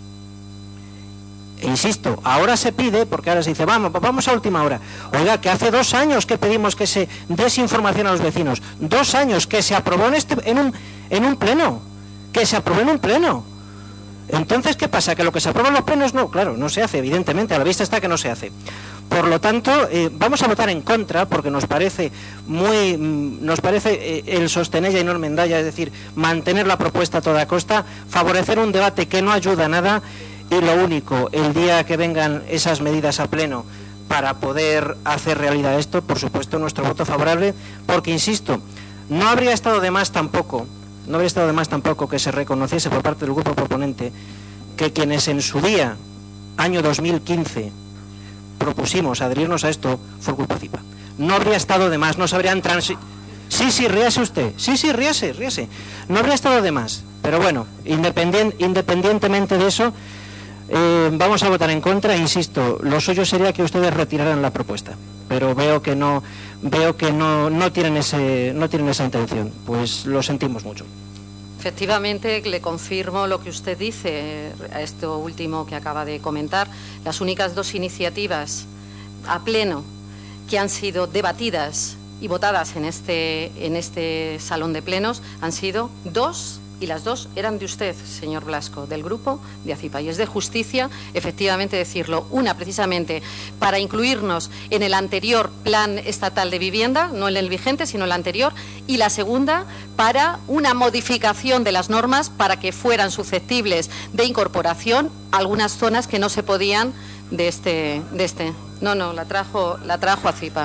E insisto, ahora se pide, porque ahora se dice, vamos, vamos a última hora. Oiga, que hace dos años que pedimos que se des información a los vecinos. Dos años que se aprobó en, este, en, un, en un pleno. Que se aprobó en un pleno. Entonces, ¿qué pasa? ¿Que lo que se aprueba en los plenos no? Claro, no se hace, evidentemente, a la vista está que no se hace. Por lo tanto, eh, vamos a votar en contra porque nos parece muy, nos parece eh, el sostenella y no el mendalla, es decir, mantener la propuesta a toda costa, favorecer un debate que no ayuda a nada y lo único, el día que vengan esas medidas a pleno para poder hacer realidad esto, por supuesto, nuestro voto favorable, porque, insisto, no habría estado de más tampoco, no habría estado de más tampoco que se reconociese por parte del grupo proponente que quienes en su día, año dos mil quince, propusimos adherirnos a esto, fue culpa ACIPA. No habría estado de más, no se habrían transi... Sí, sí, ríase usted, sí, sí, ríase, ríase. No habría estado de más, pero bueno, independien... independientemente de eso, eh, vamos a votar en contra, insisto, lo suyo sería que ustedes retiraran la propuesta, pero veo que no, veo que no, no tienen ese, no tienen esa intención, pues lo sentimos mucho. Efectivamente, le confirmo lo que usted dice, a esto último que acaba de comentar. Las únicas dos iniciativas a pleno que han sido debatidas y votadas en este, en este salón de plenos han sido dos, y las dos eran de usted, señor Blasco, del grupo de ACIPA. Y es de justicia, efectivamente, decirlo. Una, precisamente, para incluirnos en el anterior Plan Estatal de Vivienda, no en el vigente, sino el anterior. Y la segunda, para una modificación de las normas para que fueran susceptibles de incorporación algunas zonas que no se podían de este... De este. No, no, la trajo, la trajo ACIPA.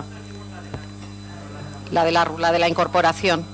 La de la, la de la incorporación.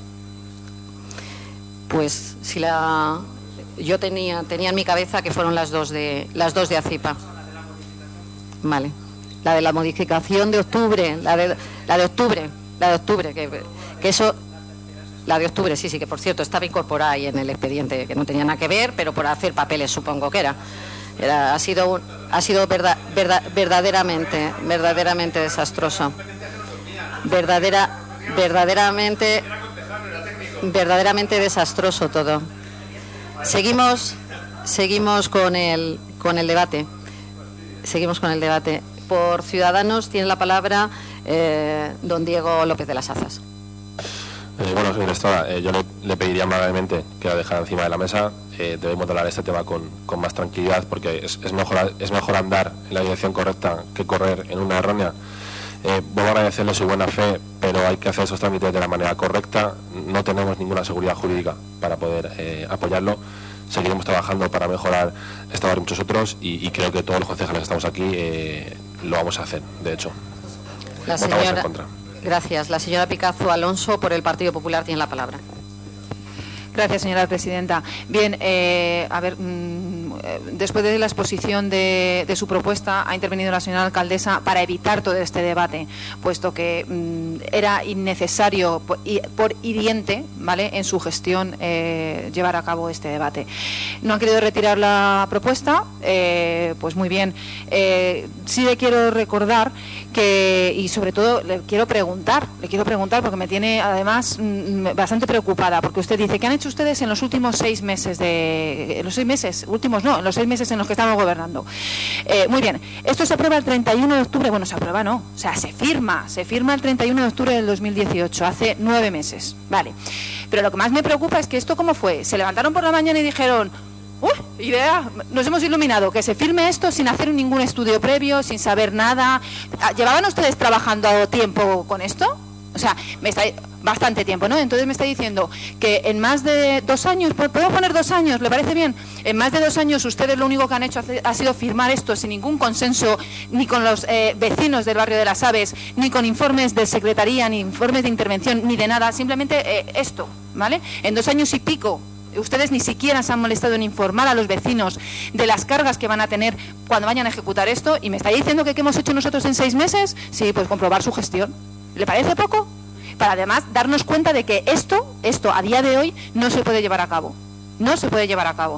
Pues si la yo tenía tenía en mi cabeza que fueron las dos de las dos de ACIPA. Vale. La de la modificación de octubre, la de la de octubre, la de octubre que, que eso la de octubre, sí, sí, que por cierto estaba incorporada ahí en el expediente, que no tenía nada que ver, pero por hacer papeles supongo que era. Era ha sido un, ha sido verdad, verdad, verdaderamente verdaderamente desastroso. Verdadera verdaderamente verdaderamente desastroso todo. Seguimos seguimos con el con el debate. Seguimos con el debate. Por Ciudadanos tiene la palabra eh, don Diego López de las Azas. Eh, bueno, señora Estrada, eh, yo le, le pediría amablemente que la dejara encima de la mesa. Eh, debemos hablar de este tema con, con más tranquilidad porque es, es, mejor, es mejor andar en la dirección correcta que correr en una errónea. Eh, voy a agradecerle su buena fe, pero hay que hacer esos trámites de la manera correcta. No tenemos ninguna seguridad jurídica para poder eh, apoyarlo. seguiremos trabajando para mejorar este barrio y muchos otros, y, y creo que todos los concejales que estamos aquí eh, lo vamos a hacer, de hecho. La Votamos señora, en contra. Gracias. La señora Picazo Alonso, por el Partido Popular, tiene la palabra. Gracias, señora presidenta. Bien, eh, a ver, mmm, después de la exposición de, de su propuesta, ha intervenido la señora alcaldesa para evitar todo este debate, puesto que mmm, era innecesario, por, por hiriente, ¿vale?, en su gestión eh, llevar a cabo este debate. No han querido retirar la propuesta, eh, pues muy bien. Eh, sí le quiero recordar que, y sobre todo le quiero preguntar, le quiero preguntar porque me tiene además mmm, bastante preocupada, porque usted dice que han hecho ustedes en los últimos seis meses de en los seis meses últimos no en los seis meses en los que estamos gobernando. Eh, muy bien, esto se aprueba el treinta y uno de octubre. Bueno, se aprueba no, o sea, se firma se firma el treinta y uno de octubre del dos mil dieciocho, hace nueve meses, vale. Pero lo que más me preocupa es que esto, ¿cómo fue? Se levantaron por la mañana y dijeron: ¡uy, idea! Nos hemos iluminado, que se firme esto sin hacer ningún estudio previo, sin saber nada. ¿Llevaban ustedes trabajando tiempo con esto? O sea, me está bastante tiempo, ¿no? Entonces me está diciendo que en más de dos años, ¿podemos poner dos años? ¿Le parece bien? En más de dos años ustedes lo único que han hecho ha sido firmar esto sin ningún consenso, ni con los eh, vecinos del barrio de Las Aves, ni con informes de secretaría, ni informes de intervención, ni de nada, simplemente eh, esto, ¿vale? En dos años y pico. Ustedes ni siquiera se han molestado en informar a los vecinos de las cargas que van a tener cuando vayan a ejecutar esto, y me está diciendo que ¿qué hemos hecho nosotros en seis meses? Sí, pues comprobar su gestión. ¿Le parece poco? Para además darnos cuenta de que esto, esto a día de hoy no se puede llevar a cabo. No se puede llevar a cabo.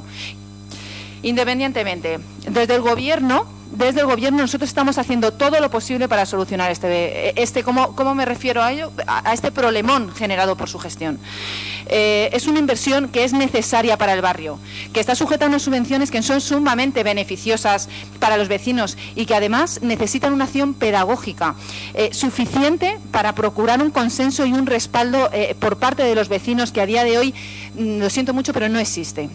Independientemente, desde el gobierno, desde el gobierno nosotros estamos haciendo todo lo posible para solucionar este, este ¿cómo, cómo me refiero a ello? A, a este problemón generado por su gestión. Eh, es una inversión que es necesaria para el barrio, que está sujeta a unas subvenciones que son sumamente beneficiosas para los vecinos y que además necesitan una acción pedagógica eh, suficiente para procurar un consenso y un respaldo eh, por parte de los vecinos que a día de hoy, mm, lo siento mucho, pero no existe.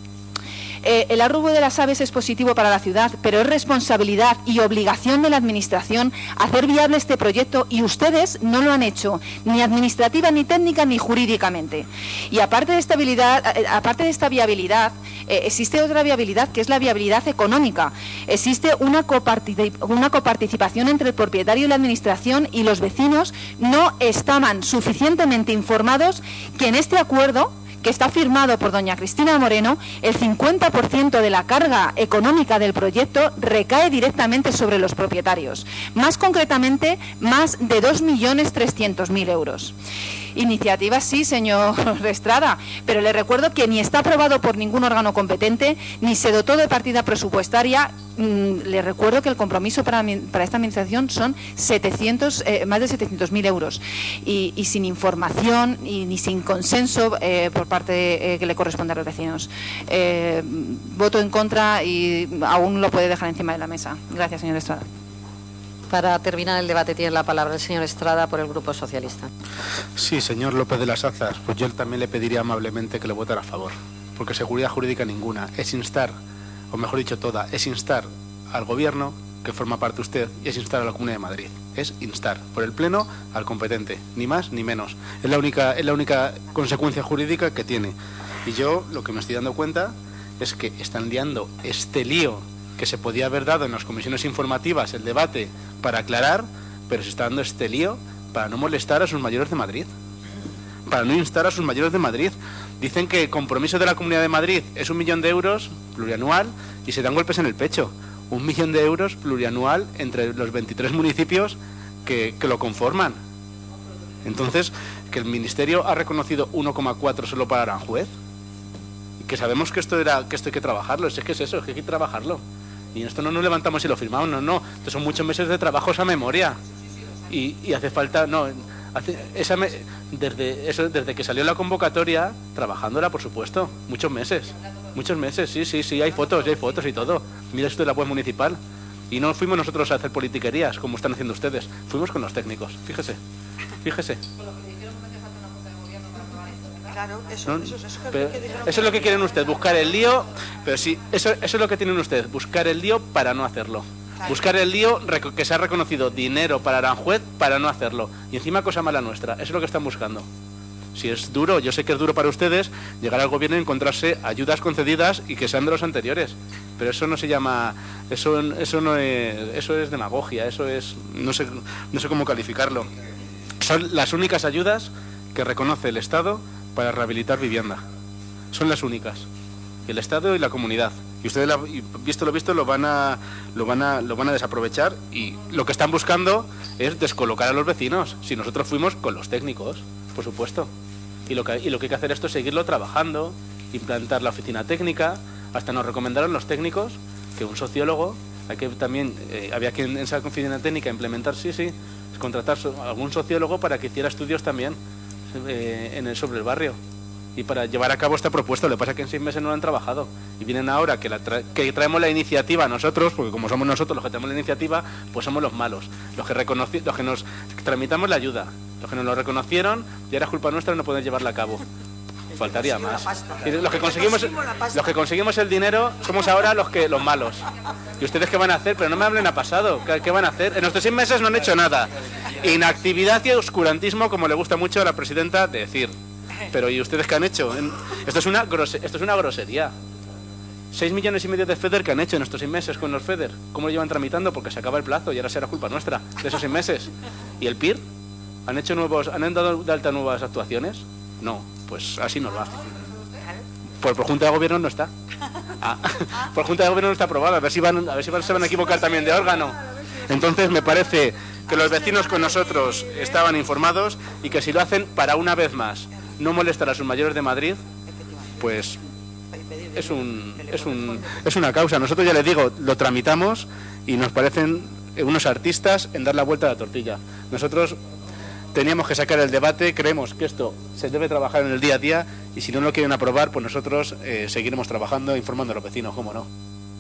Eh, el arrobo de Las Aves es positivo para la ciudad, pero es responsabilidad y obligación de la Administración hacer viable este proyecto, y ustedes no lo han hecho, ni administrativa, ni técnica, ni jurídicamente. Y aparte de esta, habilidad, eh, aparte de esta viabilidad, eh, existe otra viabilidad, que es la viabilidad económica. Existe una, coparticip una coparticipación entre el propietario y la Administración, y los vecinos no estaban suficientemente informados que en este acuerdo, que está firmado por doña Cristina Moreno, el cincuenta por ciento de la carga económica del proyecto recae directamente sobre los propietarios. Más concretamente, más de dos millones trescientos mil euros. Iniciativa sí, señor Estrada, pero le recuerdo que ni está aprobado por ningún órgano competente, ni se dotó de partida presupuestaria. Mm, le recuerdo que el compromiso para, para esta administración son setecientos, eh, más de setecientos mil euros. Y, y sin información y ni sin consenso eh, por parte eh, que le corresponde a los vecinos. Eh, voto en contra y aún lo puede dejar encima de la mesa. Gracias, señor Estrada. Para terminar el debate tiene la palabra el señor Estrada por el Grupo Socialista. Sí, señor López de las Azas, pues yo también le pediría amablemente que lo votara a favor, porque seguridad jurídica ninguna. Es instar, o mejor dicho toda, es instar al Gobierno, que forma parte usted, y es instar a la Comunidad de Madrid. Es instar por el Pleno al competente, ni más ni menos. Es la única, es la única consecuencia jurídica que tiene. Y yo lo que me estoy dando cuenta es que están liando este lío que se podía haber dado en las comisiones informativas, el debate, para aclarar, pero se está dando este lío para no molestar a sus mayores de Madrid, para no instar a sus mayores de Madrid. Dicen que el compromiso de la Comunidad de Madrid es un millón de euros plurianual y se dan golpes en el pecho. Un millón de euros plurianual entre los veintitrés municipios que, que lo conforman. Entonces, que el Ministerio ha reconocido uno coma cuatro solo para Aranjuez, y que sabemos que esto era que esto hay que trabajarlo. Es que es eso, es que hay que trabajarlo. Y esto no nos levantamos y lo firmamos, no, no. Estos son muchos meses de trabajo esa memoria. Y, y hace falta, no, hace, esa me, desde eso, desde que salió la convocatoria, trabajándola, por supuesto, muchos meses. Muchos meses, sí, sí, sí, hay fotos, hay fotos y todo. Mira esto de la web municipal. Y no fuimos nosotros a hacer politiquerías, como están haciendo ustedes. Fuimos con los técnicos, fíjese, fíjese. Claro, eso, ¿no? eso, eso, eso, pero, que eso es lo que quieren ustedes, buscar el lío, pero sí, eso, eso es lo que tienen ustedes, buscar el lío para no hacerlo. Claro. Buscar el lío, que se ha reconocido dinero para Aranjuez para no hacerlo. Y encima cosa mala nuestra, eso es lo que están buscando. Si es duro, yo sé que es duro para ustedes llegar al gobierno y encontrarse ayudas concedidas y que sean de los anteriores, pero eso no se llama, eso, eso no es, eso es demagogia, eso es, no sé, no sé cómo calificarlo. Son las únicas ayudas que reconoce el Estado para rehabilitar vivienda. Son las únicas. El Estado y la comunidad. Y ustedes, la, y visto lo visto, lo van a, lo van a, lo van a desaprovechar, y lo que están buscando es descolocar a los vecinos. Si nosotros fuimos con los técnicos, por supuesto. Y lo que, y lo que hay que hacer esto es seguirlo trabajando, implantar la oficina técnica. Hasta nos recomendaron los técnicos que un sociólogo, hay que también eh, había que en esa oficina técnica implementar, sí, sí, contratar a algún sociólogo para que hiciera estudios también eh, en el, sobre el barrio. Y para llevar a cabo esta propuesta. Lo que pasa es que en seis meses no lo han trabajado y vienen ahora que, la tra que traemos la iniciativa nosotros, porque como somos nosotros los que tenemos la iniciativa, pues somos los malos, los que, los que nos tramitamos la ayuda, los que nos lo reconocieron y ahora es culpa nuestra no poder llevarla a cabo. Faltaría más. Y los que conseguimos los que conseguimos el dinero somos ahora los que los malos. ¿Y ustedes qué van a hacer? Pero no me hablen a pasado. ¿Qué, qué van a hacer? En estos seis meses no han hecho nada. Inactividad y oscurantismo, como le gusta mucho a la presidenta decir. Pero ¿y ustedes qué han hecho? Esto es una grose esto es una grosería. Seis millones y medio de FEDER que han hecho en estos seis meses con los FEDER. ¿Cómo lo llevan tramitando? Porque se acaba el plazo y ahora será culpa nuestra de esos seis meses. ¿Y el P I R? ¿Han hecho nuevos, han dado de alta nuevas actuaciones? No, pues así nos va. Por, por Junta de Gobierno no está. Ah, por Junta de Gobierno no está aprobada. A ver si van, a ver si van, se van a equivocar también de órgano. Entonces me parece que los vecinos con nosotros estaban informados y que si lo hacen para una vez más no molestar a sus mayores de Madrid, pues es un, es un es una causa. Nosotros, ya les digo, lo tramitamos y nos parecen unos artistas en dar la vuelta a la tortilla. Nosotros teníamos que sacar el debate, creemos que esto se debe trabajar en el día a día y si no lo quieren aprobar, pues nosotros eh, seguiremos trabajando, informando a los vecinos, cómo no.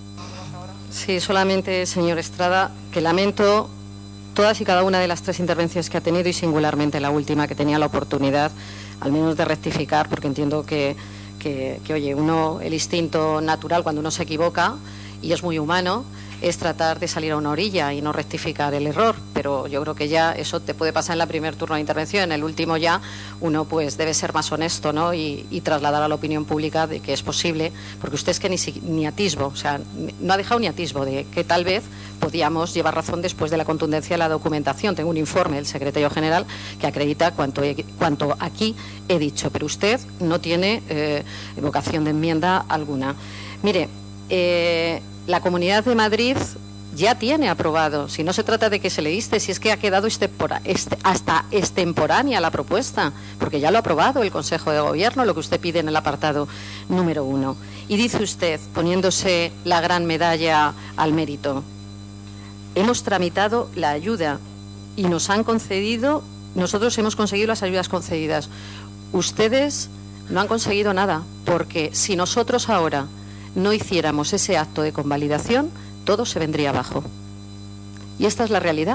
Sí, solamente, señor Estrada, que lamento todas y cada una de las tres intervenciones que ha tenido y singularmente la última, que tenía la oportunidad al menos de rectificar, porque entiendo que, que, que, oye, uno, el instinto natural cuando uno se equivoca, y es muy humano, es tratar de salir a una orilla y no rectificar el error, pero yo creo que ya eso te puede pasar en la primer turno de intervención, en el último ya uno pues debe ser más honesto, ¿no? y, y trasladar a la opinión pública de que es posible, porque usted es que ni, ni atisbo, o sea, no ha dejado ni atisbo de que tal vez podíamos llevar razón después de la contundencia de la documentación. Tengo un informe del secretario general que acredita cuanto, he, cuanto aquí he dicho, pero usted no tiene eh, vocación de enmienda alguna. Mire, eh, la Comunidad de Madrid ya tiene aprobado, si no se trata de que se le diste, si es que ha quedado extempora, este, hasta extemporánea la propuesta, porque ya lo ha aprobado el Consejo de Gobierno, lo que usted pide en el apartado número uno. Y dice usted, poniéndose la gran medalla al mérito, hemos tramitado la ayuda y nos han concedido, nosotros hemos conseguido las ayudas concedidas. Ustedes no han conseguido nada, porque si nosotros ahora no hiciéramos ese acto de convalidación, todo se vendría abajo. Y esta es la realidad.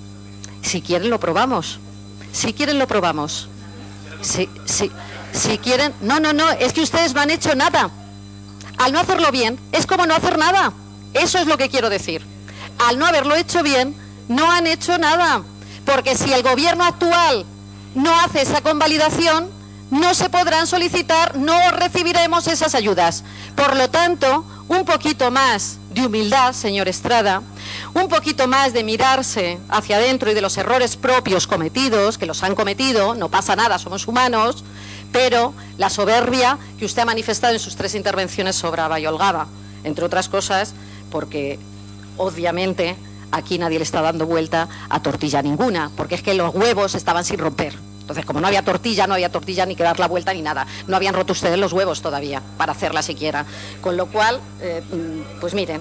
Si quieren lo probamos. Si quieren lo probamos. Si, si, si quieren... No, no, no, es que ustedes no han hecho nada. Al no hacerlo bien, es como no hacer nada. Eso es lo que quiero decir. Al no haberlo hecho bien, no han hecho nada. Porque si el gobierno actual no hace esa convalidación, no se podrán solicitar, no recibiremos esas ayudas. Por lo tanto, un poquito más de humildad, señor Estrada, un poquito más de mirarse hacia adentro y de los errores propios cometidos, que los han cometido, no pasa nada, somos humanos, pero la soberbia que usted ha manifestado en sus tres intervenciones sobraba y holgaba, entre otras cosas, porque obviamente aquí nadie le está dando vuelta a tortilla ninguna, porque es que los huevos estaban sin romper. Entonces, como no había tortilla, no había tortilla ni que dar la vuelta ni nada. No habían roto ustedes los huevos todavía para hacerla siquiera. Con lo cual, eh, pues miren,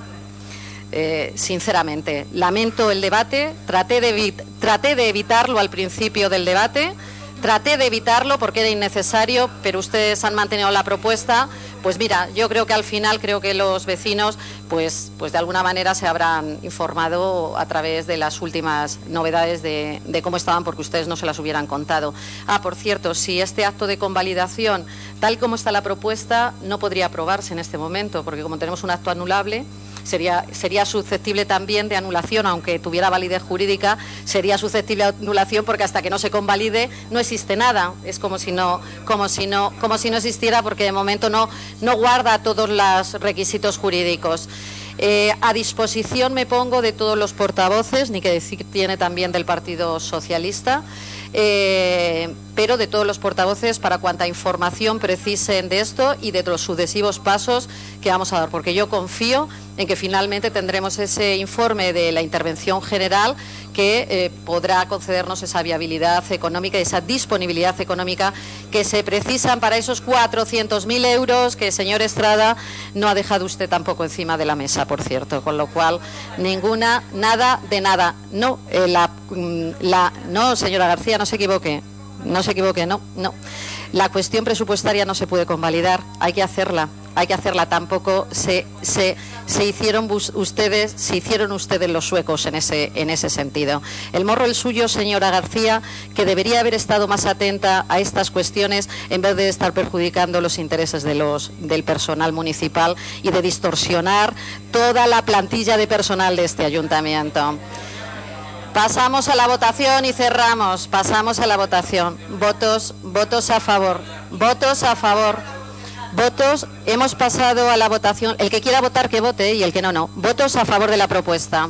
eh, sinceramente, lamento el debate. Traté de, traté de evitarlo al principio del debate. Traté de evitarlo porque era innecesario, pero ustedes han mantenido la propuesta. Pues mira, yo creo que al final, creo que los vecinos, pues, pues de alguna manera se habrán informado a través de las últimas novedades de, de cómo estaban, porque ustedes no se las hubieran contado. Ah, por cierto, si este acto de convalidación, tal como está la propuesta, no podría aprobarse en este momento, porque como tenemos un acto anulable, sería, sería susceptible también de anulación, aunque tuviera validez jurídica, sería susceptible de anulación porque hasta que no se convalide no existe nada. Es como si no, como si no, como si no existiera, porque de momento no, no guarda todos los requisitos jurídicos. Eh, a disposición me pongo de todos los portavoces, ni que decir tiene también del Partido Socialista, eh, pero de todos los portavoces para cuanta información precisen de esto y de los sucesivos pasos que vamos a dar, porque yo confío en que finalmente tendremos ese informe de la intervención general que eh, podrá concedernos esa viabilidad económica y esa disponibilidad económica que se precisan para esos cuatrocientos mil euros que, señor Estrada, no ha dejado usted tampoco encima de la mesa, por cierto, con lo cual ninguna, nada de nada. No, eh, la, la, no, señora García, no se equivoque, no se equivoque, no, no. La cuestión presupuestaria no se puede convalidar, hay que hacerla. Hay que hacerla, tampoco se, se, se hicieron ustedes, se hicieron ustedes los suecos en ese, en ese sentido. El morro el suyo, señora García, que debería haber estado más atenta a estas cuestiones en vez de estar perjudicando los intereses de los, del personal municipal y de distorsionar toda la plantilla de personal de este ayuntamiento. Pasamos a la votación y cerramos. Pasamos a la votación. Votos, votos a favor. Votos a favor. Votos, hemos pasado a la votación. El que quiera votar que vote y el que no, no. Votos a favor de la propuesta.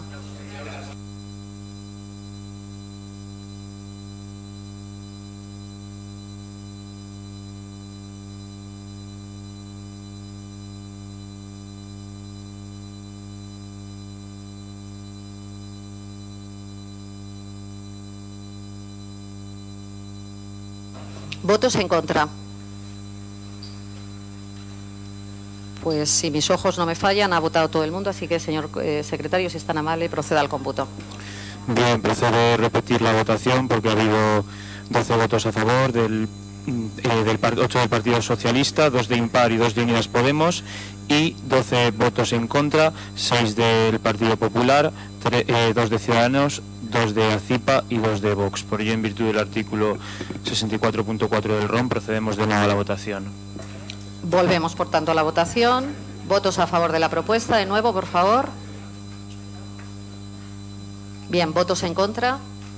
Votos en contra. Pues si mis ojos no me fallan, ha votado todo el mundo, así que, señor eh, secretario, si es tan amable, proceda al cómputo. Bien, procedo a repetir la votación porque ha habido doce votos a favor, del, eh, del ocho del Partido Socialista, dos de impar y dos de Unidas Podemos, y doce votos en contra, seis del Partido Popular, dos de Ciudadanos, dos de ACIPA y dos de Vox. Por ello, en virtud del artículo sesenta y cuatro punto cuatro del R O M, procedemos de nuevo a la votación. Volvemos, por tanto, a la votación. Votos a favor de la propuesta, de nuevo, por favor. Bien, votos en contra.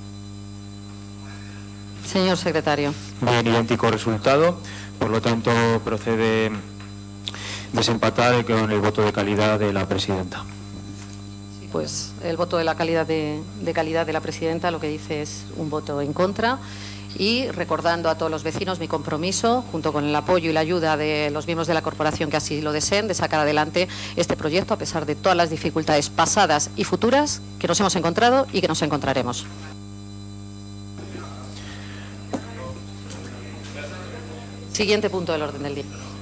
Señor secretario. Bien, idéntico resultado. Por lo tanto, procede desempatar con el voto de calidad de la presidenta. Pues el voto de la calidad de, de calidad de la presidenta lo que dice es un voto en contra. Y recordando a todos los vecinos mi compromiso, junto con el apoyo y la ayuda de los miembros de la corporación que así lo deseen, de sacar adelante este proyecto a pesar de todas las dificultades pasadas y futuras que nos hemos encontrado y que nos encontraremos. Siguiente punto del orden del día.